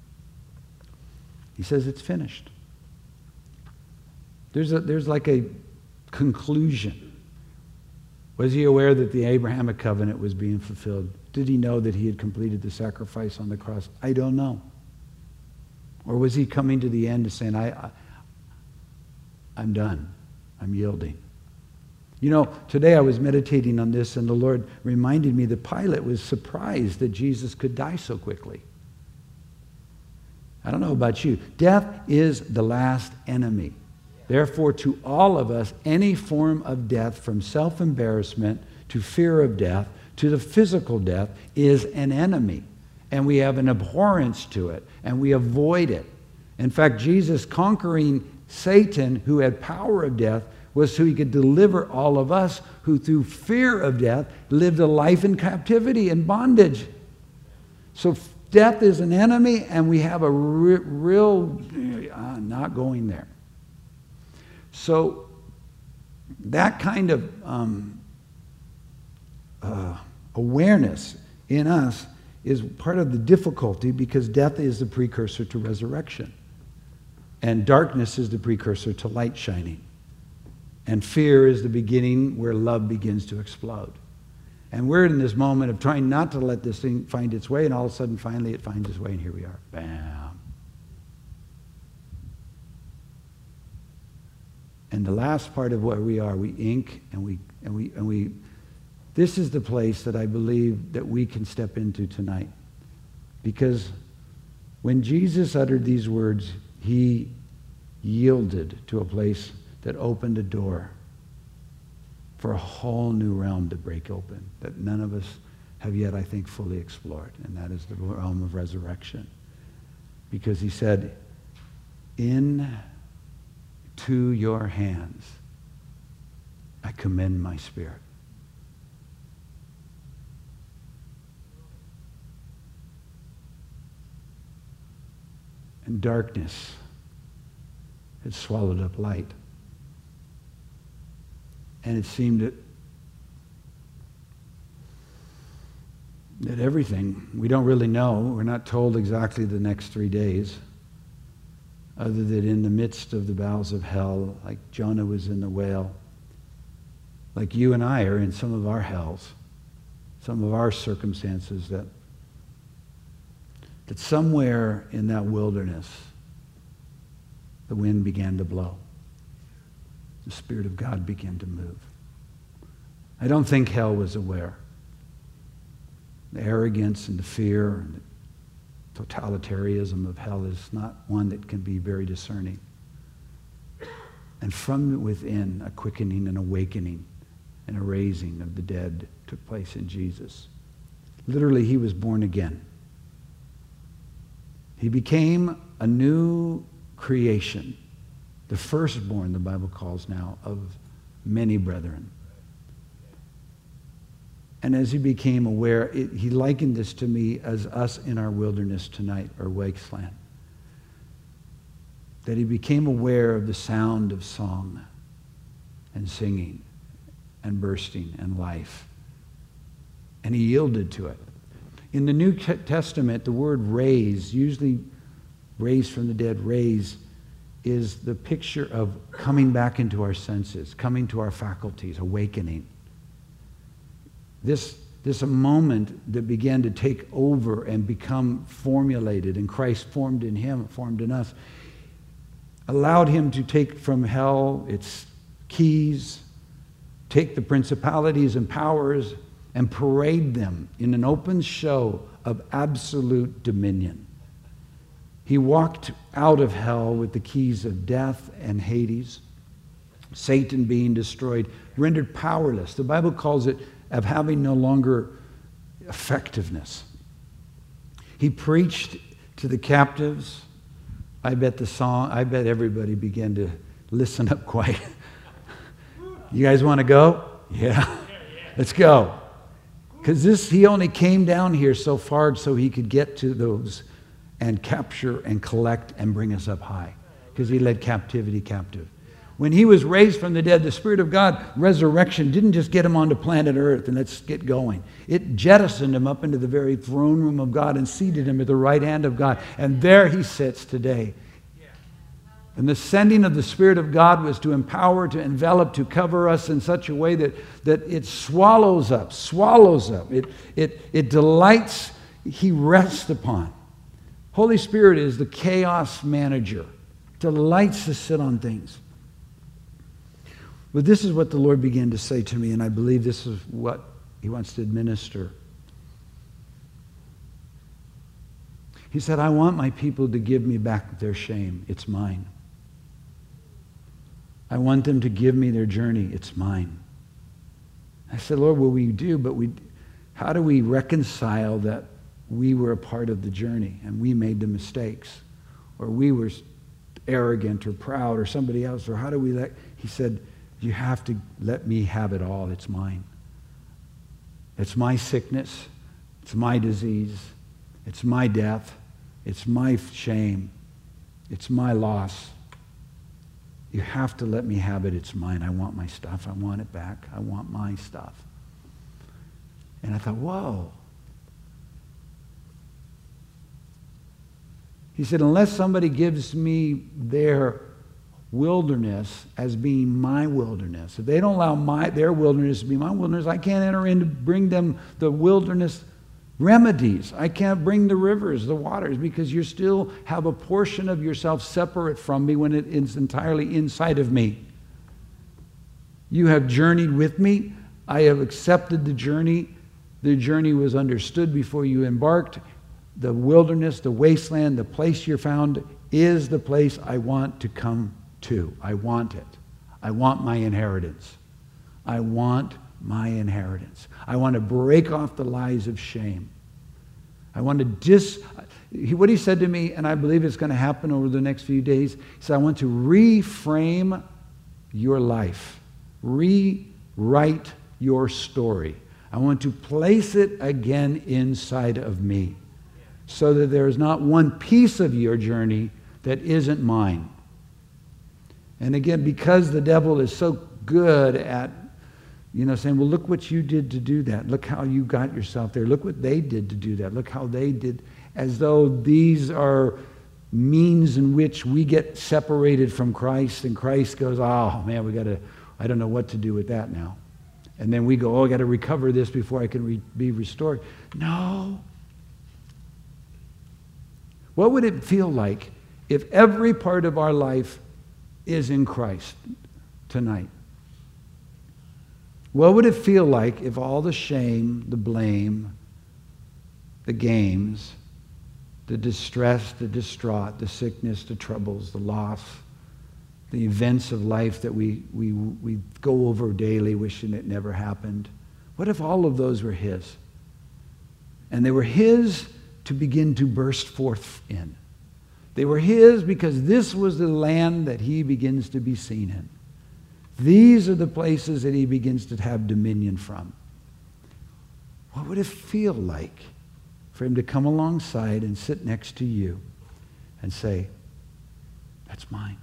He says, it's finished. There's, a, there's like a conclusion. Was he aware that the Abrahamic covenant was being fulfilled? Did he know that he had completed the sacrifice on the cross? I don't know. Or was he coming to the end and saying, I, I, I'm done. I'm yielding. You know, today I was meditating on this, and the Lord reminded me that Pilate was surprised that Jesus could die so quickly. I don't know about you. Death is the last enemy. Therefore, to all of us, any form of death, from self-embarrassment to fear of death to the physical death, is an enemy. And we have an abhorrence to it, and we avoid it. In fact, Jesus conquering Satan, who had power of death, was so he could deliver all of us who through fear of death lived a life in captivity and bondage. So death is an enemy, and we have a re- real uh, not going there. So that kind of um, uh, awareness in us is part of the difficulty, because death is the precursor to resurrection. And darkness is the precursor to light shining. And fear is the beginning where love begins to explode. And we're in this moment of trying not to let this thing find its way, and all of a sudden, finally, it finds its way, and here we are. Bam. And the last part of where we are, we ink, and we, and we, and we, this is the place that I believe that we can step into tonight. Because when Jesus uttered these words, he yielded to a place that opened a door for a whole new realm to break open that none of us have yet, I think, fully explored. And that is the realm of resurrection. Because he said, in to your hands I commend my spirit. And darkness had swallowed up light. And it seemed that, that everything, we don't really know, we're not told exactly the next three days, other than in the midst of the bowels of hell, like Jonah was in the whale, like you and I are in some of our hells, some of our circumstances, that, that somewhere in that wilderness, the wind began to blow. The Spirit of God began to move. I don't think hell was aware. The arrogance and the fear and the totalitarianism of hell is not one that can be very discerning. And from within, a quickening and awakening and a raising of the dead took place in Jesus. Literally, he was born again. He became a new creation. The firstborn, the Bible calls now, of many brethren. And as he became aware, it, he likened this to me as us in our wilderness tonight, or wasteland. That he became aware of the sound of song and singing and bursting and life. And he yielded to it. In the New Testament, the word raise, usually raised from the dead, raise, is the picture of coming back into our senses, coming to our faculties, awakening. this, this a moment that began to take over and become formulated, and Christ formed in him, formed in us, allowed him to take from hell its keys, take the principalities and powers, and parade them in an open show of absolute dominion. He walked out of hell with the keys of death and Hades, Satan being destroyed, rendered powerless. The Bible calls it of having no longer effectiveness. He preached to the captives. I bet the song, I bet everybody began to listen up quiet. You guys want to go? Yeah. Let's go. Because this, he only came down here so far so he could get to those and capture and collect and bring us up high. Because he led captivity captive. When he was raised from the dead, the Spirit of God, resurrection, didn't just get him onto planet Earth and let's get going. It jettisoned him up into the very throne room of God and seated him at the right hand of God. And there he sits today. And the sending of the Spirit of God was to empower, to envelop, to cover us in such a way that, that it swallows up, swallows up. It, it, it delights, he rests upon. Holy Spirit is the chaos manager, delights to sit on things. But this is what the Lord began to say to me, and I believe this is what he wants to administer. He said, I want my people to give me back their shame. It's mine. I want them to give me their journey. It's mine. I said, Lord, well, we do, but we, how do we reconcile that we were a part of the journey and we made the mistakes, or we were arrogant or proud, or somebody else, or how do we let, he said, you have to let me have it all. It's mine. It's my sickness. It's my disease. It's my death. It's my shame. It's my loss. You have to let me have it. It's mine. I want my stuff. I want it back. I want my stuff. And I thought, whoa. He said, unless somebody gives me their wilderness as being my wilderness, if they don't allow my their wilderness to be my wilderness, I can't enter in to bring them the wilderness remedies. I can't bring the rivers, the waters, because you still have a portion of yourself separate from me when it is entirely inside of me. You have journeyed with me. I have accepted the journey. The journey was understood before you embarked. The wilderness, the wasteland, the place you're found is the place I want to come to. I want it. I want my inheritance. I want my inheritance. I want to break off the lies of shame. I want to dis... What he said to me, and I believe it's going to happen over the next few days, he said, I want to reframe your life. Rewrite your story. I want to place it again inside of me so that there is not one piece of your journey that isn't mine. And again, because the devil is so good at You know, saying, well, look what you did to do that. Look how you got yourself there. Look what they did to do that. Look how they did. As though these are means in which we get separated from Christ, and Christ goes, oh, man, we got to, I don't know what to do with that now. And then we go, oh, I got to recover this before I can re- be restored. No. What would it feel like if every part of our life is in Christ tonight? What would it feel like if all the shame, the blame, the games, the distress, the distraught, the sickness, the troubles, the loss, the events of life that we, we, we go over daily wishing it never happened, what if all of those were His? And they were His to begin to burst forth in. They were His because this was the land that He begins to be seen in. These are the places that He begins to have dominion from. What would it feel like for Him to come alongside and sit next to you and say, that's mine.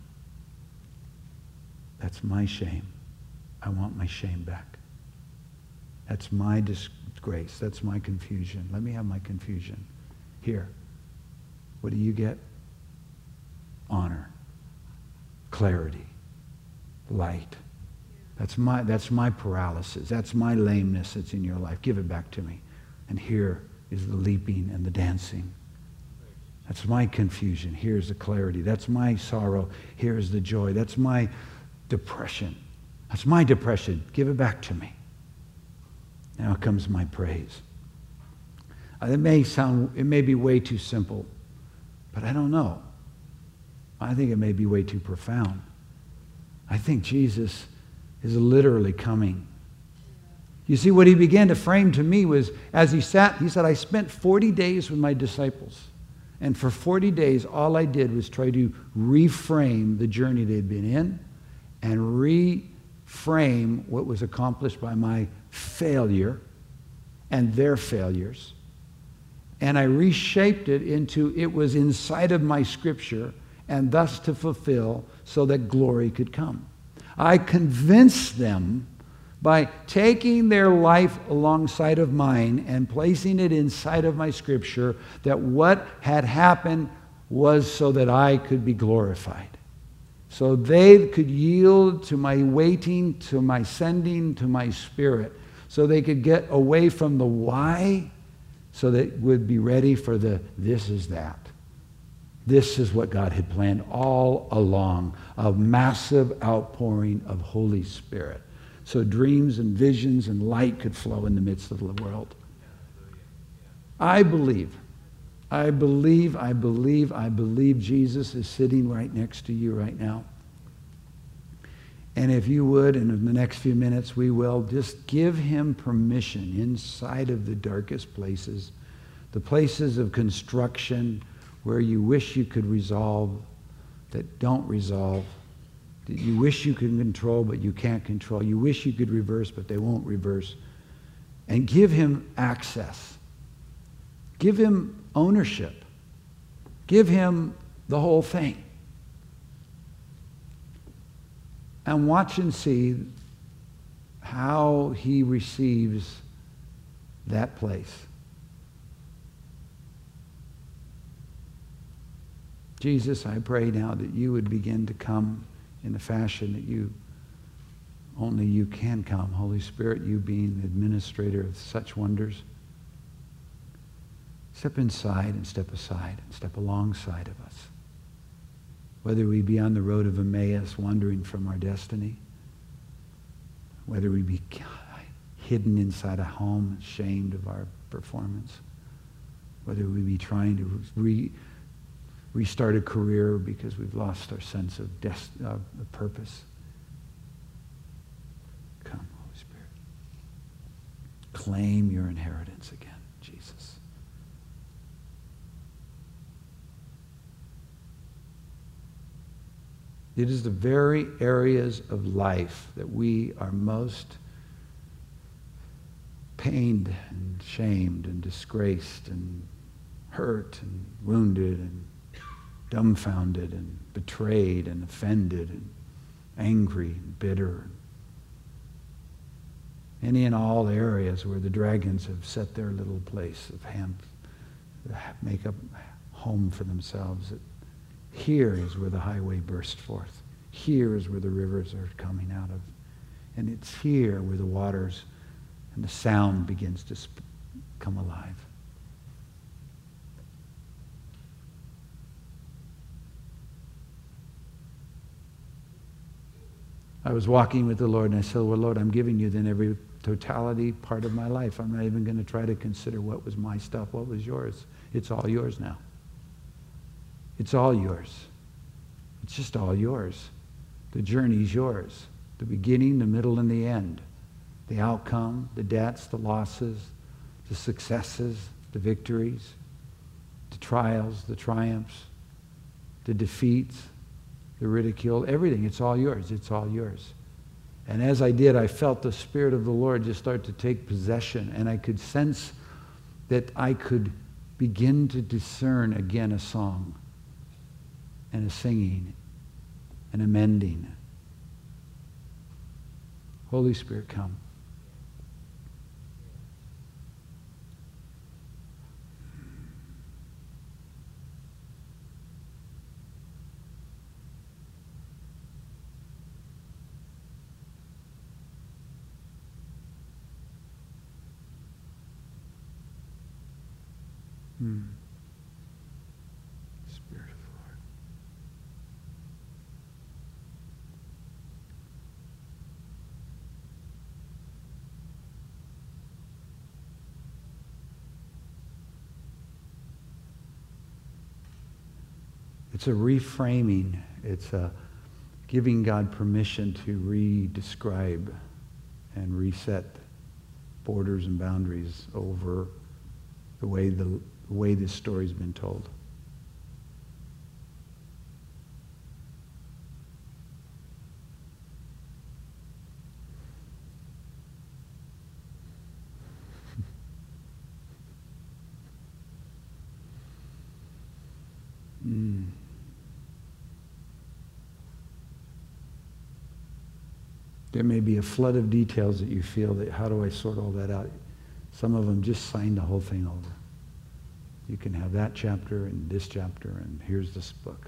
That's my shame. I want my shame back. That's my disgrace. That's my confusion. Let me have my confusion. Here. What do you get? Honor. Clarity. Light. That's my, that's my paralysis. That's my lameness that's in your life. Give it back to me. And here is the leaping and the dancing. That's my confusion. Here's the clarity. That's my sorrow. Here's the joy. That's my depression. That's my depression. Give it back to me. Now comes my praise. Uh, It may sound, it may be way too simple, but I don't know. I think it may be way too profound. I think Jesus is literally coming. You see, what he began to frame to me was, as he sat, he said, I spent forty days with my disciples. And for forty days, all I did was try to reframe the journey they'd been in and reframe what was accomplished by my failure and their failures. And I reshaped it into it was inside of my scripture and thus to fulfill so that glory could come. I convinced them by taking their life alongside of mine and placing it inside of my scripture that what had happened was so that I could be glorified. So they could yield to my waiting, to my sending, to my spirit. So they could get away from the why, so they would be ready for the this is that. This is what God had planned all along, a massive outpouring of Holy Spirit. So dreams and visions and light could flow in the midst of the world. I believe, I believe, I believe, I believe Jesus is sitting right next to you right now. And if you would, and in the next few minutes we will, just give him permission inside of the darkest places, the places of construction where you wish you could resolve that don't resolve, that you wish you could control but you can't control. You wish you could reverse but they won't reverse. And give him access. Give him ownership. Give him the whole thing. And watch and see how he receives that place. Jesus, I pray now that you would begin to come in a fashion that you, only you can come. Holy Spirit, you being the administrator of such wonders. Step inside and step aside and step alongside of us. Whether we be on the road of Emmaus wandering from our destiny, whether we be hidden inside a home ashamed of our performance, whether we be trying to re restart a career because we've lost our sense of, dest- uh, of purpose. Come, Holy Spirit. Claim your inheritance again, Jesus. It is the very areas of life that we are most pained and shamed and disgraced and hurt and wounded and dumbfounded and betrayed and offended and angry and bitter. Any and all areas where the dragons have set their little place of ham, make up home for themselves. Here is where the highway burst forth. Here is where the rivers are coming out of. And it's here where the waters and the sound begins to sp- come alive. I was walking with the Lord and I said, well, Lord, I'm giving you then every totality part of my life. I'm not even going to try to consider what was my stuff, what was yours. It's all yours now. It's all yours. It's just all yours. The journey's yours. The beginning, the middle, and the end. The outcome, the debts, the losses, the successes, the victories, the trials, the triumphs, the defeats, the ridicule, everything. It's all yours. It's all yours. And as I did, I felt the Spirit of the Lord just start to take possession, and I could sense that I could begin to discern again a song and a singing and a mending. Holy Spirit, come. Hmm. Spirit of the Lord. It's a reframing. It's a giving God permission to re-describe and reset borders and boundaries over the way the, the way this story's been told. mm. There may be a flood of details that you feel that, how do I sort all that out? Some of them just sign the whole thing over. You can have that chapter and this chapter, and here's this book.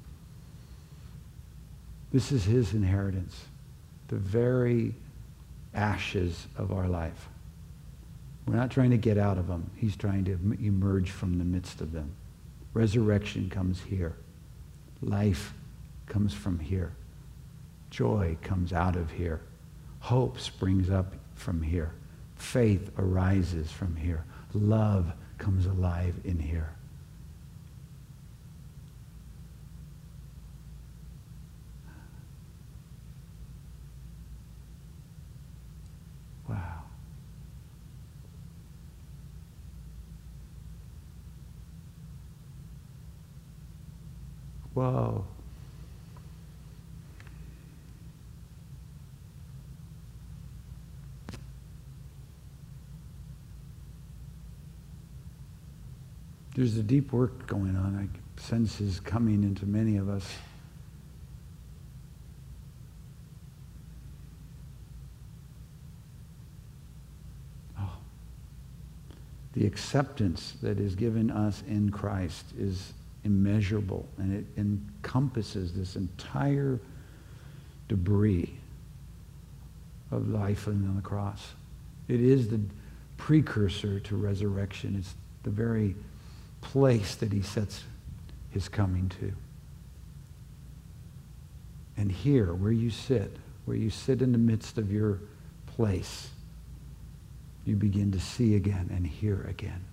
This is his inheritance, the very ashes of our life. We're not trying to get out of them. He's trying to emerge from the midst of them. Resurrection comes here. Life comes from here. Joy comes out of here. Hope springs up from here. Faith arises from here. Love comes alive in here. Wow. Whoa. There's a deep work going on. I sense is coming into many of us. Oh. The acceptance that is given us in Christ is immeasurable, and it encompasses this entire debris of life on the cross. It is the precursor to resurrection. It's the very place that he sets his coming to. And here, where you sit, where you sit in the midst of your place, you begin to see again and hear again.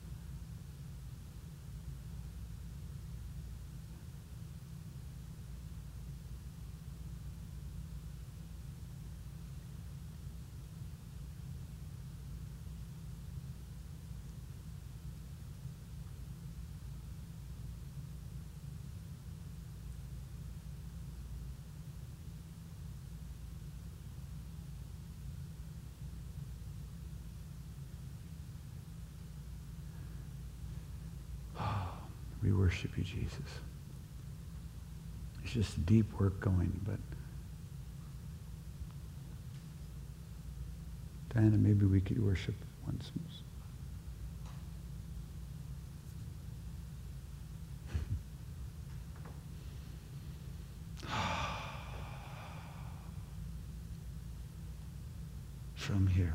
We worship you, Jesus. It's just deep work going, but Diana, maybe we could worship once more. From here.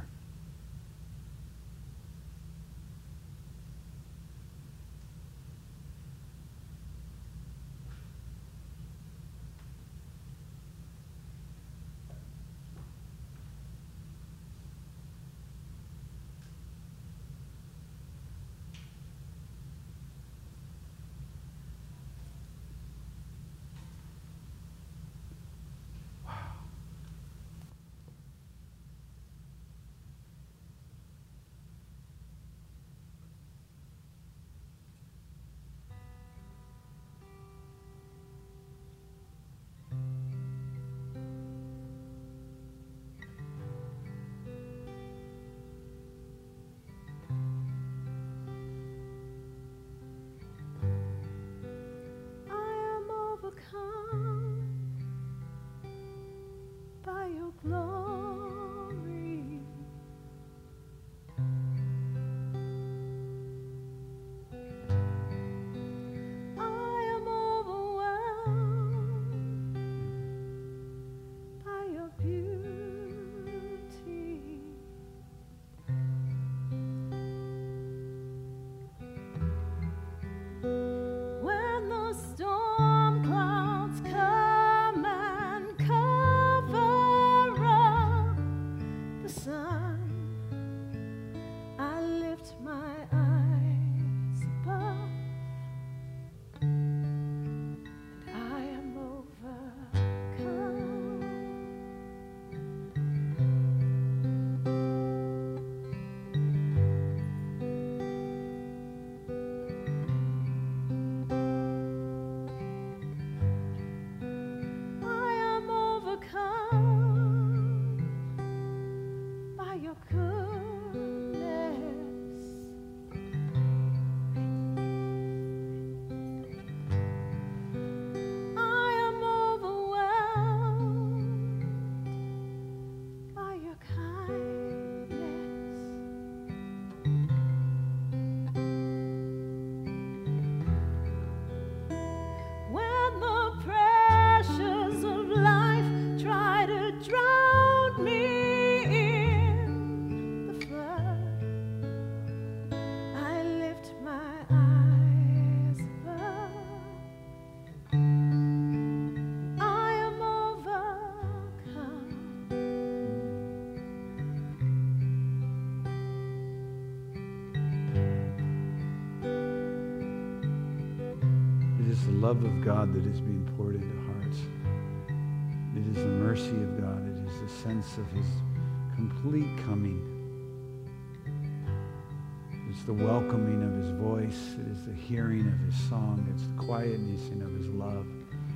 love of God that is being poured into hearts. It is the mercy of God. It is the sense of his complete coming. It's the welcoming of his voice. It is the hearing of his song. It's the quietness of his love.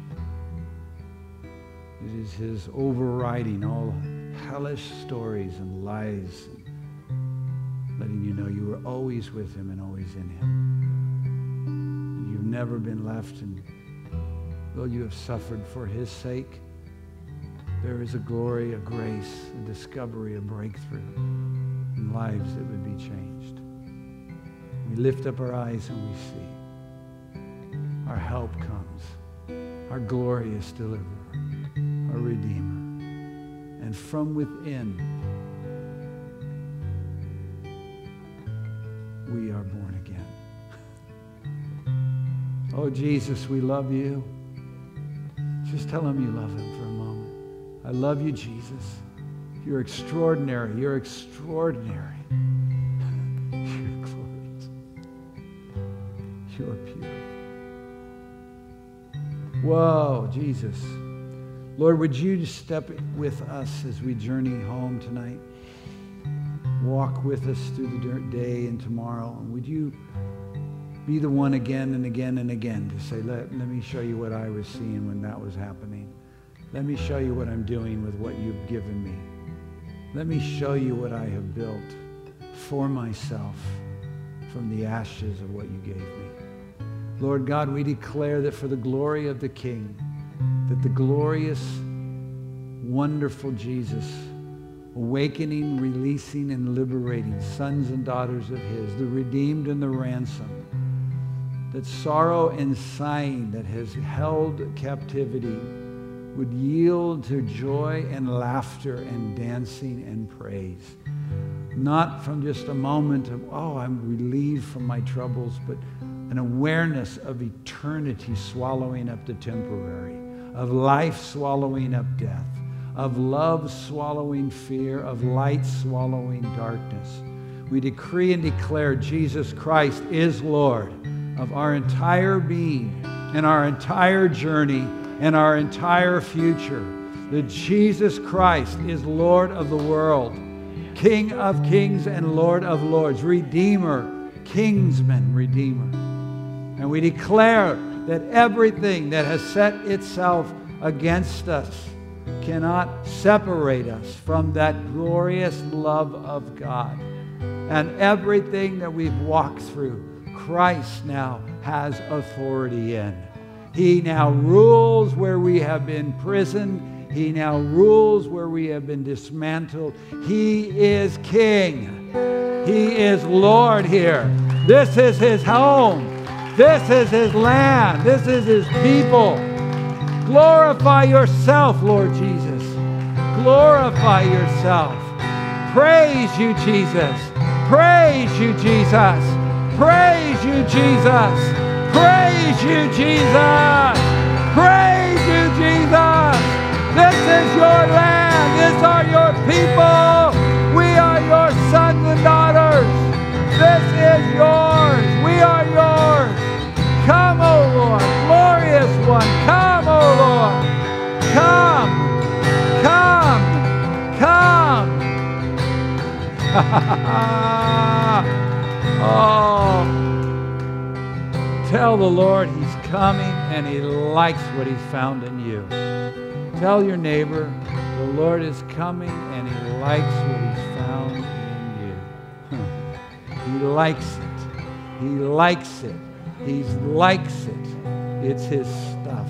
It is his overriding all hellish stories and lies, and letting you know you were always with him and always in him. And you've never been left, and though you have suffered for his sake, there is a glory, a grace, a discovery, a breakthrough, and lives that would be changed. We lift up our eyes and we see. Our help comes. Our glorious deliverer, our Redeemer. And from within, we are born again. Oh, Jesus, we love you. Just tell him you love him for a moment. I love you, Jesus. You're extraordinary. You're extraordinary. You're glorious. You're beautiful. Whoa, Jesus. Lord, would you just step with us as we journey home tonight? Walk with us through the day and tomorrow. And would you be the one again and again and again to say, let, let me show you what I was seeing when that was happening. Let me show you what I'm doing with what you've given me. Let me show you what I have built for myself from the ashes of what you gave me. Lord God, we declare that for the glory of the King, that the glorious, wonderful Jesus, awakening, releasing, and liberating sons and daughters of his, the redeemed and the ransomed, that sorrow and sighing that has held captivity would yield to joy and laughter and dancing and praise. Not from just a moment of, oh, I'm relieved from my troubles, but an awareness of eternity swallowing up the temporary, of life swallowing up death, of love swallowing fear, of light swallowing darkness. We decree and declare Jesus Christ is Lord of our entire being and our entire journey and our entire future. That Jesus Christ is Lord of the world, King of kings and Lord of lords, Redeemer, Kingsman, Redeemer. And we declare that everything that has set itself against us cannot separate us from that glorious love of God. And everything that we've walked through, Christ now has authority in. He now rules where we have been imprisoned. He now rules where we have been dismantled. He is King. He is Lord here. This is his home. This is his land. This is his people. Glorify yourself, Lord Jesus. Glorify yourself. Praise you, Jesus. Praise you, Jesus. Praise you, Jesus. Praise you, Jesus. Praise you, Jesus. This is your land. These are your people. We are your sons and daughters. This is yours. We are yours. Come, O Lord, glorious one. Come, O Lord. Come. Come. Come. Oh, tell the Lord he's coming and he likes what he's found in you. Tell your neighbor the Lord is coming and he likes what he's found in you. He likes it. He likes it. He likes it. It's his stuff.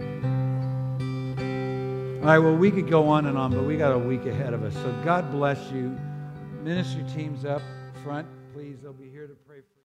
All right, well, we could go on and on, but we got a week ahead of us. So God bless you. Ministry team's up front. Please, they'll be here to pray for you.